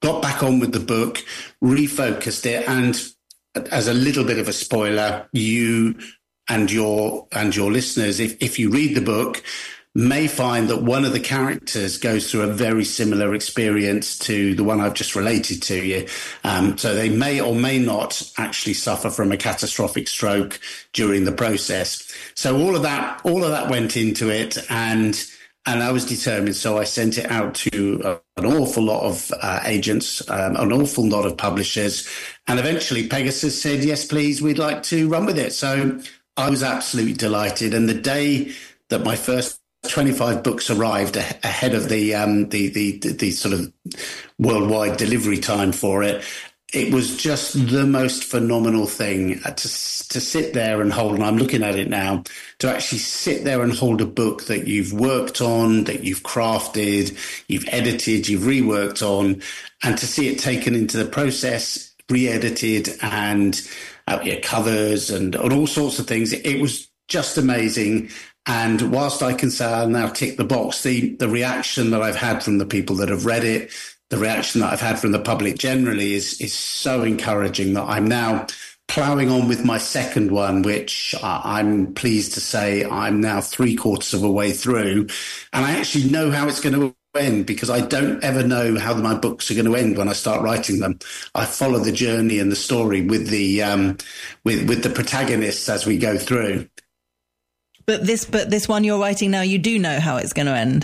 got back on with the book, refocused it, and as a little bit of a spoiler, you and your and your listeners, if, if you read the book, may find that one of the characters goes through a very similar experience to the one I've just related to you. Um, so they may or may not actually suffer from a catastrophic stroke during the process. So all of that, all of that went into it, and and I was determined. So I sent it out to uh, an awful lot of uh, agents, um, an awful lot of publishers, and eventually Pegasus said, "Yes, please, we'd like to run with it." So I was absolutely delighted. And the day that my first twenty-five books arrived ahead of the, um, the, the, the, the sort of worldwide delivery time for it, it was just the most phenomenal thing to, to sit there and hold, and I'm looking at it now, to actually sit there and hold a book that you've worked on, that you've crafted, you've edited, you've reworked on, and to see it taken into the process, re-edited, and uh, yeah, covers and, and all sorts of things. It, it was just amazing. And whilst I can say I'll now tick the box, the, the reaction that I've had from the people that have read it, the reaction that I've had from the public generally is, is so encouraging that I'm now ploughing on with my second one, which I'm pleased to say I'm now three quarters of a way through. And I actually know how it's going to end, because I don't ever know how my books are going to end when I start writing them. I follow the journey and the story with the, um, with, with the protagonists as we go through. But this, but this one you're writing now, you do know how it's going to end.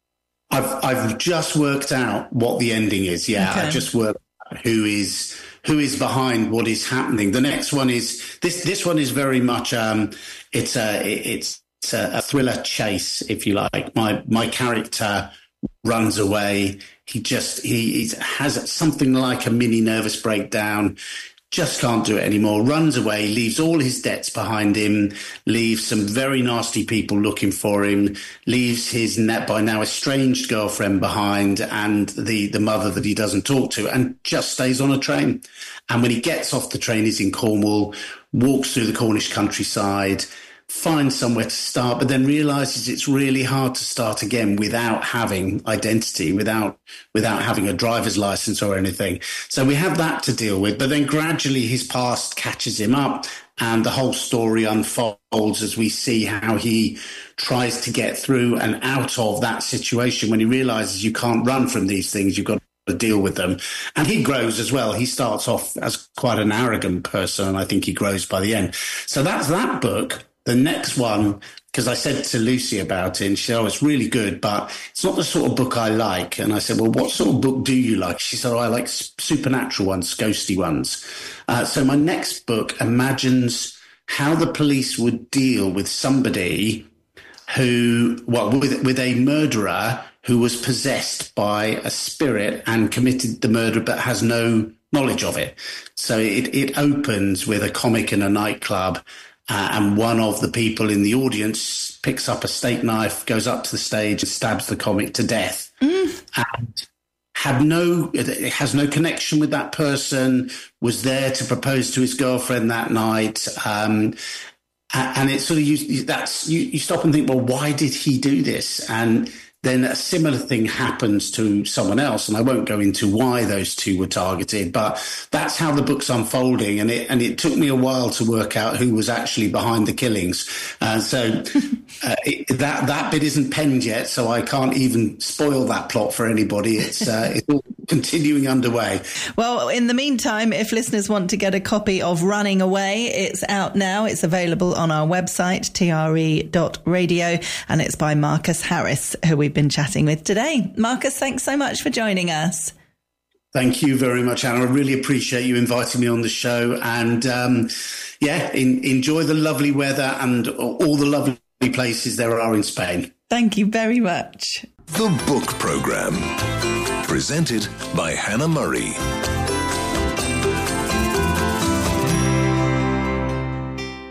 I've I've just worked out what the ending is. Yeah, okay. I've just worked out who is who is behind what is happening. The next one is this. This one is very much um, it's a it's a, a thriller chase, if you like. My my character runs away. He just he, he has something like a mini nervous breakdown. Just can't do it anymore, runs away, leaves all his debts behind him, leaves some very nasty people looking for him, leaves his net by now estranged girlfriend behind and the, the mother that he doesn't talk to, and just stays on a train. And when he gets off the train, he's in Cornwall, walks through the Cornish countryside, finds somewhere to start, but then realizes it's really hard to start again without having identity, without without having a driver's license or anything. So we have that to deal with, but then gradually his past catches him up and the whole story unfolds as we see how he tries to get through and out of that situation when he realizes you can't run from these things, you've got to deal with them. And he grows as well. He starts off as quite an arrogant person, and I think he grows by the end. So that's that book. The next one, because I said to Lucy about it, and she said, oh, it's really good, but it's not the sort of book I like. And I said, well, what sort of book do you like? She said, oh, I like supernatural ones, ghosty ones. Uh, so my next book imagines how the police would deal with somebody who, well, with, with a murderer who was possessed by a spirit and committed the murder but has no knowledge of it. So it, it opens with a comic in a nightclub. Uh, and one of the people in the audience picks up a steak knife, goes up to the stage and stabs the comic to death. Mm. And had no, it has no connection with that person, was there to propose to his girlfriend that night. Um, and it's sort of, you, that's, you, you stop and think, well, why did he do this? And then a similar thing happens to someone else, and I won't go into why those two were targeted, but that's how the book's unfolding, and it and it took me a while to work out who was actually behind the killings. Uh, so uh, it, that that bit isn't penned yet, so I can't even spoil that plot for anybody. It's uh, it's all continuing underway. Well, in the meantime, if listeners want to get a copy of Running Away, it's out now. It's available on our website, T R E dot radio, and it's by Marcus Harris, who we've been chatting with today. Marcus, thanks so much for joining us. Thank you very much, Anna. I really appreciate you inviting me on the show. And um, yeah, in, enjoy the lovely weather and all the lovely places there are in Spain. Thank you very much. The Book Programme, presented by Hannah Murray.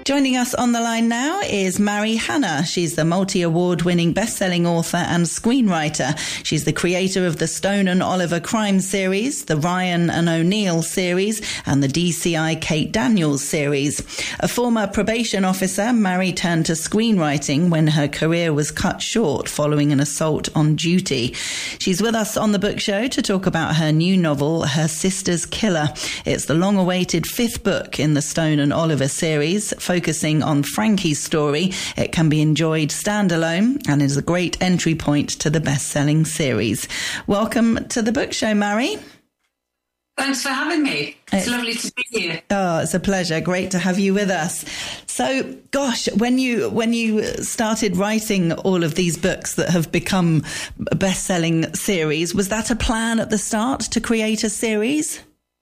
Joining us on the line now is Mari Hanna. She's the multi-award winning best-selling author and screenwriter. She's the creator of the Stone and Oliver crime series, the Ryan and O'Neill series, and the D C I Kate Daniels series. A former probation officer, Mari turned to screenwriting when her career was cut short following an assault on duty. She's with us on the Book Show to talk about her new novel, Her Sister's Killer. It's the long-awaited fifth book in the Stone and Oliver series, focusing on Frankie's story. It can be enjoyed standalone and is a great entry point to the best-selling series. Welcome to the Book Show, Mari. Thanks for having me. It's, it's lovely to be here. Oh, it's a pleasure. Great to have you with us. So, gosh, when you when you started writing all of these books that have become best-selling series, was that a plan at the start to create a series?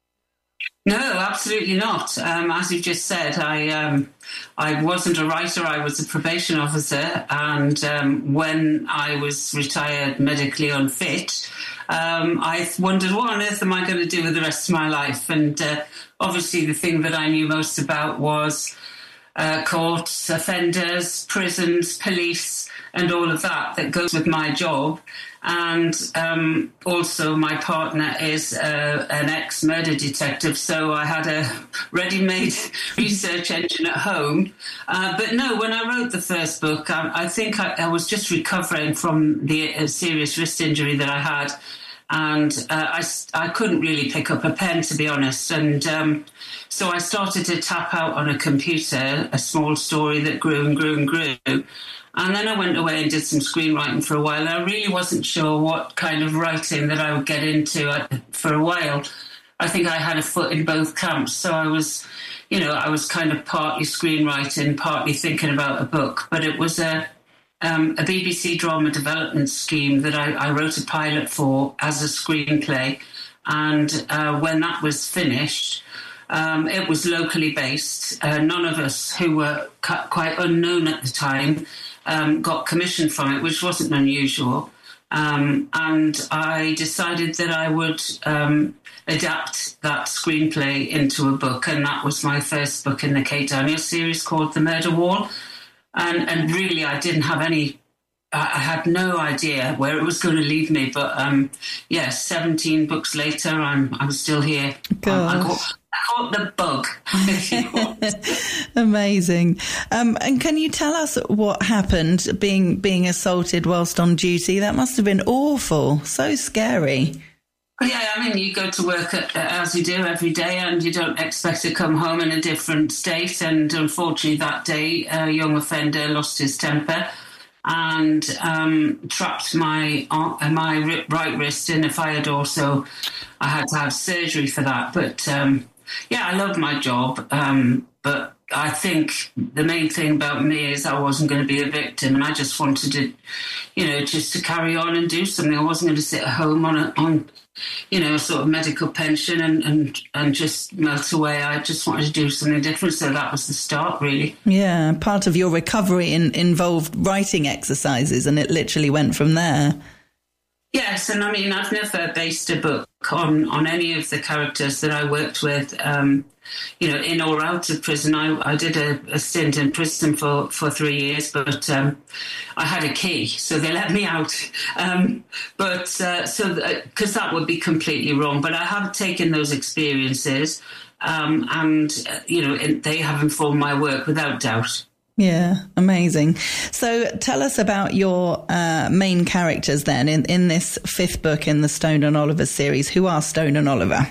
No, absolutely not. Um, as you've just said, I um, I wasn't a writer. I was a probation officer. And um, when I was retired medically unfit, um, I wondered, what on earth am I going to do with the rest of my life? And uh, obviously the thing that I knew most about was uh, courts, offenders, prisons, police, and all of that that goes with my job. And um, also my partner is uh, an ex-murder detective, so I had a ready-made research engine at home. Uh, but no, when I wrote the first book, I, I think I, I was just recovering from the uh, serious wrist injury that I had. And uh, I, I couldn't really pick up a pen, to be honest. And um, so I started to tap out on a computer a small story that grew and grew and grew. And then I went away and did some screenwriting for a while. And I really wasn't sure what kind of writing that I would get into for a while. I think I had a foot in both camps. So I was, you know, I was kind of partly screenwriting, partly thinking about a book. But it was a, um, a B B C drama development scheme that I, I wrote a pilot for as a screenplay. And uh, when that was finished, um, it was locally based. Uh, none of us who were quite unknown at the time Um, got commission from it, which wasn't unusual. Um, and I decided that I would um, adapt that screenplay into a book. And that was my first book in the Kate Daniels series called The Murder Wall. And, and really, I didn't have any, I had no idea where it was going to lead me. But um, yes, yeah, seventeen books later, I'm, I'm still here. I, I got, I caught the bug. Amazing. Um, and can you tell us what happened being being assaulted whilst on duty? That must have been awful. So scary. Yeah, I mean, you go to work at, as you do every day, and you don't expect to come home in a different state. And unfortunately, that day, a young offender lost his temper and um, trapped my uh, my right wrist in a fire door. So I had to have surgery for that. But um, yeah, I love my job. Um, but I think the main thing about me is I wasn't going to be a victim, and I just wanted to, you know, just to carry on and do something. I wasn't going to sit at home on a, on, you know, a sort of medical pension and, and, and just melt away. I just wanted to do something different. So that was the start, really. Yeah. Part of your recovery in, involved writing exercises, and it literally went from there. Yes, and I mean, I've never based a book on, on any of the characters that I worked with, um, you know, in or out of prison. I, I did a, a stint in prison for, for three years, but um, I had a key, so they let me out. Um, but uh, so, because that would be completely wrong. But I have taken those experiences, um, and, uh, you know, they have informed my work without doubt. Yeah, amazing. So tell us about your uh, main characters then in, in this fifth book in the Stone and Oliver series. Who are Stone and Oliver?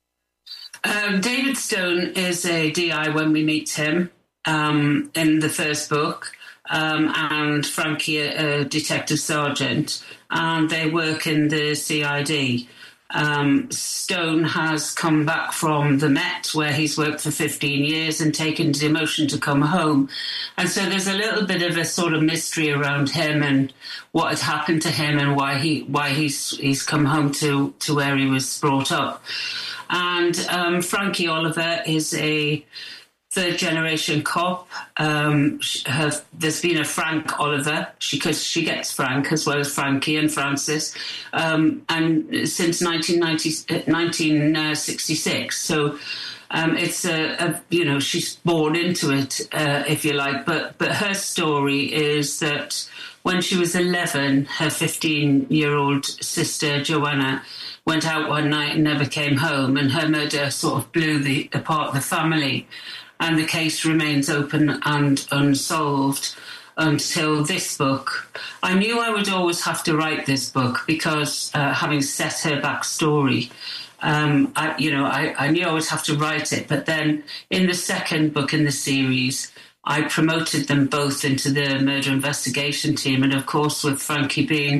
Um, David Stone is a D I when we meet him um, in the first book, um, and Frankie, a, a detective sergeant, and they work in the C I D. Um, Stone has come back from the Met, where he's worked for fifteen years and taken demotion to come home. And so there's a little bit of a sort of mystery around him and what had happened to him and why he why he's he's come home to, to where he was brought up. And um, Frankie Oliver is a third-generation cop. Um, her, there's been a Frank Oliver, because she, she gets Frank as well as Frankie and Francis, um, and since nineteen ninety, nineteen sixty-six. So Um, it's a, a, you know, she's born into it, uh, if you like. But but her story is that when she was eleven, her fifteen-year-old sister Joanna went out one night and never came home, and her murder sort of blew the apart the family, and the case remains open and unsolved until this book. I knew I would always have to write this book because, uh, having set her backstory. Um, I, you know, I, I knew I would have to write it, but then in the second book in the series, I promoted them both into the murder investigation team. And of course, with Frankie being,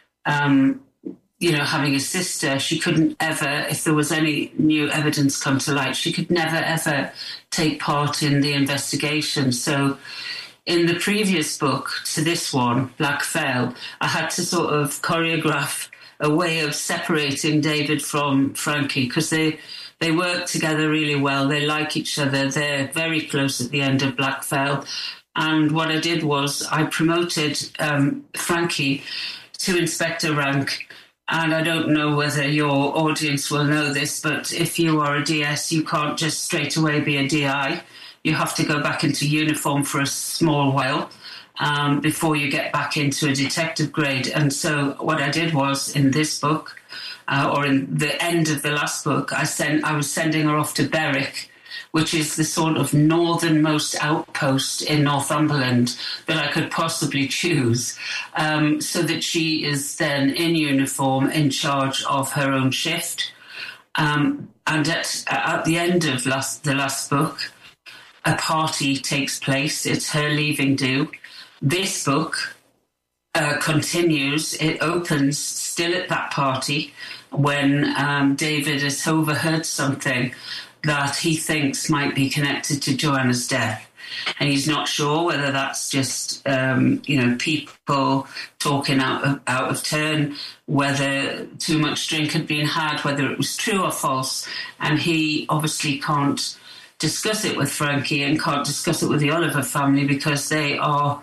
um, you know, having a sister, she couldn't ever, if there was any new evidence come to light, she could never, ever take part in the investigation. So in the previous book to this one, Black Fell, I had to sort of choreograph a way of separating David from Frankie, because they they work together really well. They like each other. They're very close at the end of Black Fell. And what I did was I promoted um, Frankie to inspector rank. And I don't know whether your audience will know this, but if you are a D S, you can't just straight away be a D I. You have to go back into uniform for a small while. Um, before you get back into a detective grade. And so what I did was in this book, uh, or in the end of the last book, I sent I was sending her off to Berwick, which is the sort of northernmost outpost in Northumberland that I could possibly choose, um, so that she is then in uniform in charge of her own shift. Um, and at, at the end of last, the last book, a party takes place. It's her leaving do. This book uh, continues. It opens still at that party when um, David has overheard something that he thinks might be connected to Joanna's death. And he's not sure whether that's just, um, you know, people talking out of, out of turn, whether too much drink had been had, whether it was true or false. And he obviously can't discuss it with Frankie and can't discuss it with the Oliver family because they are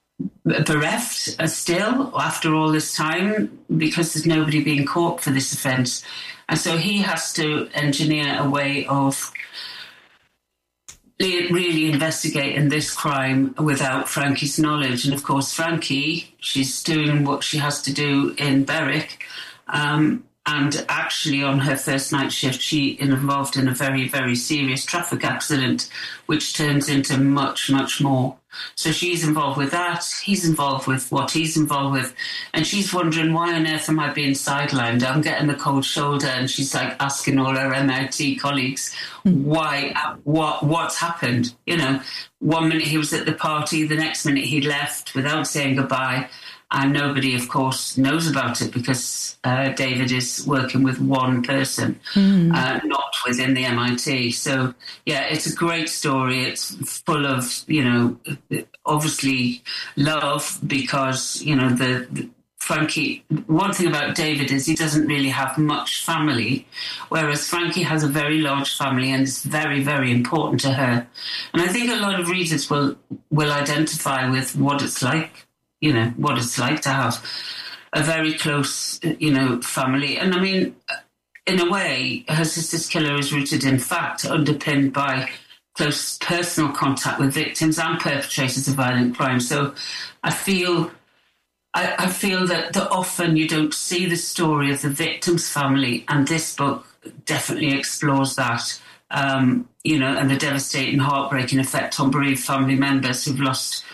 bereft still after all this time because there's nobody being caught for this offence. And so he has to engineer a way of really investigating this crime without Frankie's knowledge. And of course, Frankie, she's doing what she has to do in Berwick. Um, and actually on her first night shift, she involved in a very, very serious traffic accident, which turns into much, much more. So she's involved with that. He's involved with what he's involved with. And she's wondering, why on earth am I being sidelined? I'm getting the cold shoulder. And she's like asking all her M I T colleagues, why, what, what's happened? You know, one minute he was at the party, the next minute he left without saying goodbye. And nobody, of course, knows about it because uh, David is working with one person, mm. uh, not within the M I T. So, yeah, it's a great story. It's full of, you know, obviously love because, you know, the, the Frankie, one thing about David is he doesn't really have much family, whereas Frankie has a very large family and it's very, very important to her. And I think a lot of readers will will identify with what it's like. You know, what it's like to have a very close, you know, family. And I mean, in a way, Her Sister's Killer is rooted in fact, underpinned by close personal contact with victims and perpetrators of violent crime. So I feel, I, I feel that, that often you don't see the story of the victim's family, and this book definitely explores that. Um, you know, and the devastating, heartbreaking effect on bereaved family members who've lost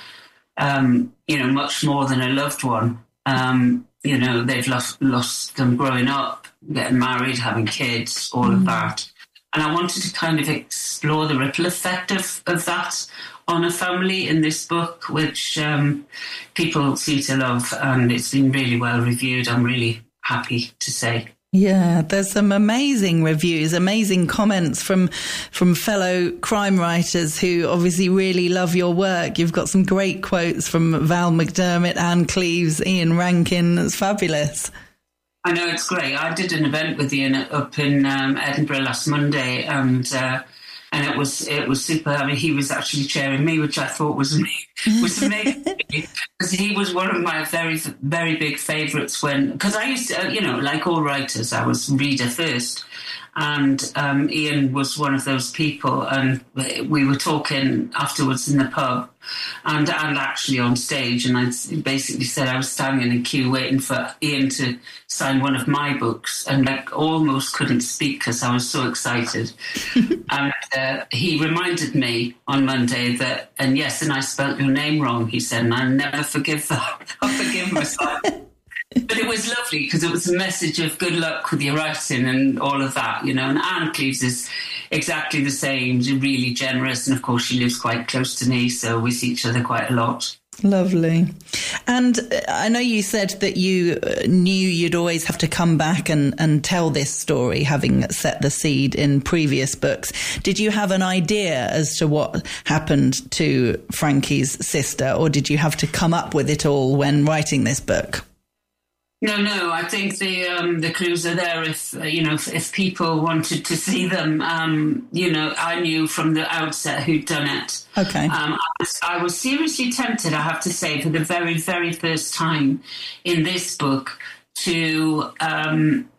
Um, you know, much more than a loved one. Um, you know, they've lost, lost them growing up, getting married, having kids, all mm. of that. And I wanted to kind of explore the ripple effect of, of that on a family in this book, which um, people seem to love. And it's been really well reviewed, I'm really happy to say. Yeah, there's some amazing reviews, amazing comments from from fellow crime writers who obviously really love your work. You've got some great quotes from Val McDermott, Anne Cleeves, Ian Rankin. It's fabulous. I know, it's great. I did an event with Ian up in um, Edinburgh last Monday, and uh, And it was it was super. I mean, he was actually chairing me, which I thought was was amazing, because he was one of my very very big favourites. When because I used to, you know, like all writers, I was reader first, and um, Ian was one of those people. And we were talking afterwards in the pub, and and actually on stage. And I basically said I was standing in a queue waiting for Ian to sign one of my books, and like almost couldn't speak because I was so excited. And uh, he reminded me on Monday that, and yes, and I spelt your name wrong, he said, and I'll never forgive that. I'll forgive myself. But it was lovely because it was a message of good luck with your writing and all of that, you know. And Anne Cleves is exactly the same, she's really generous, and of course she lives quite close to me, so we see each other quite a lot. Lovely. And I know you said that you knew you'd always have to come back and, and tell this story, having set the seed in previous books. Did you have an idea as to what happened to Frankie's sister, or did you have to come up with it all when writing this book? No, no. I think the um, the clues are there if uh, you know if, if people wanted to see them. Um, you know, I knew from the outset who'd done it. Okay. Um, I, was, I was seriously tempted, I have to say, for the very, very first time in this book, to um,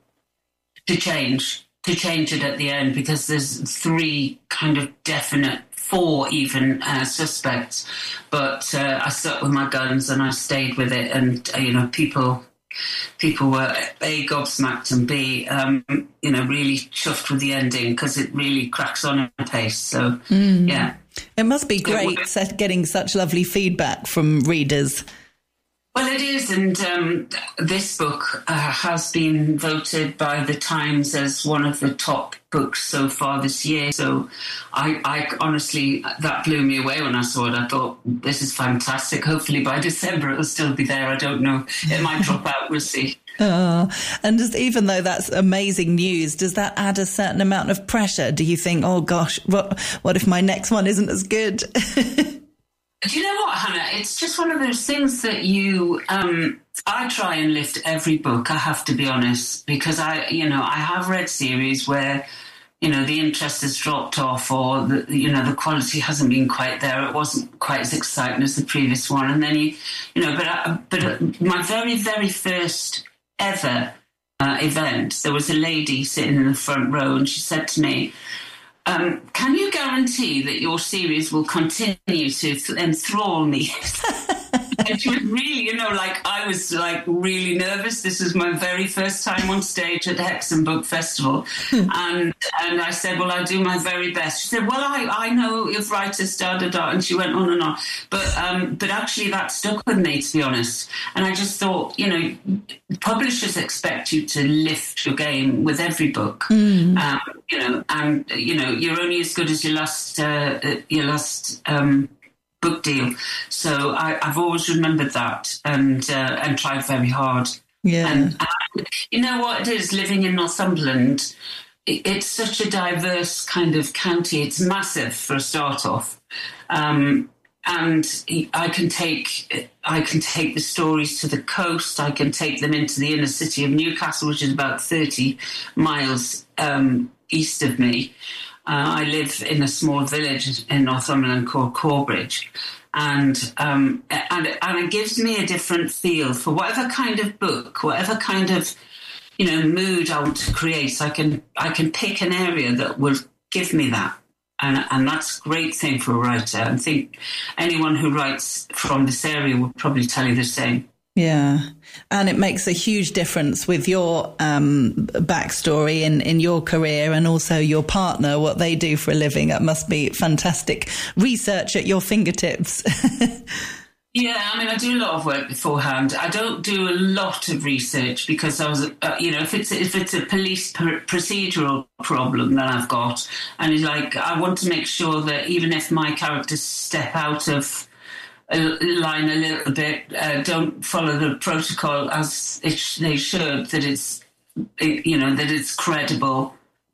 to change to change it at the end, because there's three kind of definite. Four even uh, suspects, but uh, I stuck with my guns and I stayed with it, and uh, you know people. People were A, gobsmacked, and B, um, you know, really chuffed with the ending, because it really cracks on at a pace. So, mm. yeah. It must be great set, getting such lovely feedback from readers. Well, it is, and um, this book uh, has been voted by the Times as one of the top books so far this year. So I, I honestly, that blew me away when I saw it. I thought, this is fantastic. Hopefully by December it'll still be there. I don't know. It might drop out. We'll see. Oh, and just, even though that's amazing news, does that add a certain amount of pressure? Do you think, oh gosh, what, what if my next one isn't as good? Do you know what, Hannah? It's just one of those things that you, um, I try and lift every book, I have to be honest, because I, you know, I have read series where, you know, the interest has dropped off, or, the, you know, the quality hasn't been quite there. It wasn't quite as exciting as the previous one. And then, you, you know, but, I, but my very, very first ever uh, event, there was a lady sitting in the front row, and she said to me, Um, can you guarantee that your series will continue to th- enthrall me? And she was really, you know, like, I was like really nervous. This was my very first time on stage at the Hexham Book Festival. and and I said, well, I'll do my very best. She said, well, I, I know if writers, da, da, da. And she went on and on. But, um, but actually that stuck with me, to be honest. And I just thought, you know, publishers expect you to lift your game with every book. Mm. Um, you know, and, you know, you're only as good as your last, uh, your last, um, book deal. So I, I've always remembered that, and uh, and tried very hard. Yeah. And, and you know what it is, living in Northumberland, it, it's such a diverse kind of county. It's massive for a start off. Um, and I can take I can take the stories to the coast. I can take them into the inner city of Newcastle, which is about thirty miles um, east of me. Uh, I live in a small village in Northumberland called Corbridge, and, um, and and it gives me a different feel for whatever kind of book, whatever kind of, you know, mood I want to create. I can I can pick an area that will give me that, and and that's a great thing for a writer. I think anyone who writes from this area will probably tell you the same. Yeah. And it makes a huge difference with your um, backstory in, in your career, and also your partner, what they do for a living. That must be fantastic research at your fingertips. Yeah, I mean, I do a lot of work beforehand. I don't do a lot of research because I was, uh, you know, if it's if it's a police pr- procedural problem that I've got, and it's like I want to make sure that even if my characters step out of a line a little bit, uh, don't follow the protocol as it sh- they should, that it's, it, you know, that it's credible,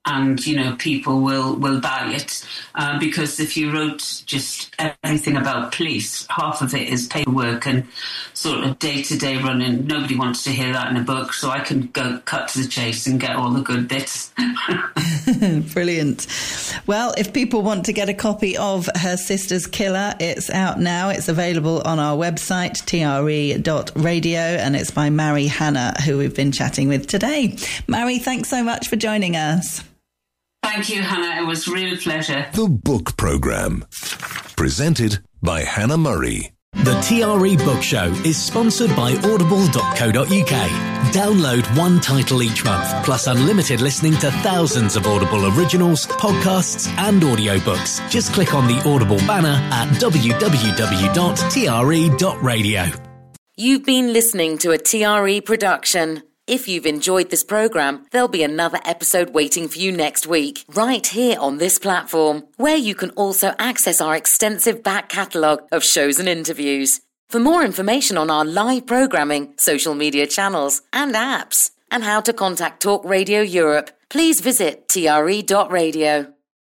and, you know, people will, will buy it. Uh, because if you wrote just everything about police, half of it is paperwork and sort of day-to-day running. Nobody wants to hear that in a book, so I can go cut to the chase and get all the good bits. Brilliant. Well, if people want to get a copy of Her Sister's Killer, it's out now. It's available on our website, T R E dot radio, and it's by Mary Hannah, who we've been chatting with today. Mary, thanks so much for joining us. Thank you, Hannah. It was a real pleasure. The Book Programme. Presented by Hannah Murray. The T R E Book Show is sponsored by audible dot co dot uk. Download one title each month, plus unlimited listening to thousands of Audible originals, podcasts and audiobooks. Just click on the Audible banner at w w w dot t r e dot radio. You've been listening to a T R E production. If you've enjoyed this programme, there'll be another episode waiting for you next week, right here on this platform, where you can also access our extensive back catalogue of shows and interviews. For more information on our live programming, social media channels and apps, and how to contact Talk Radio Europe, please visit T R E dot radio.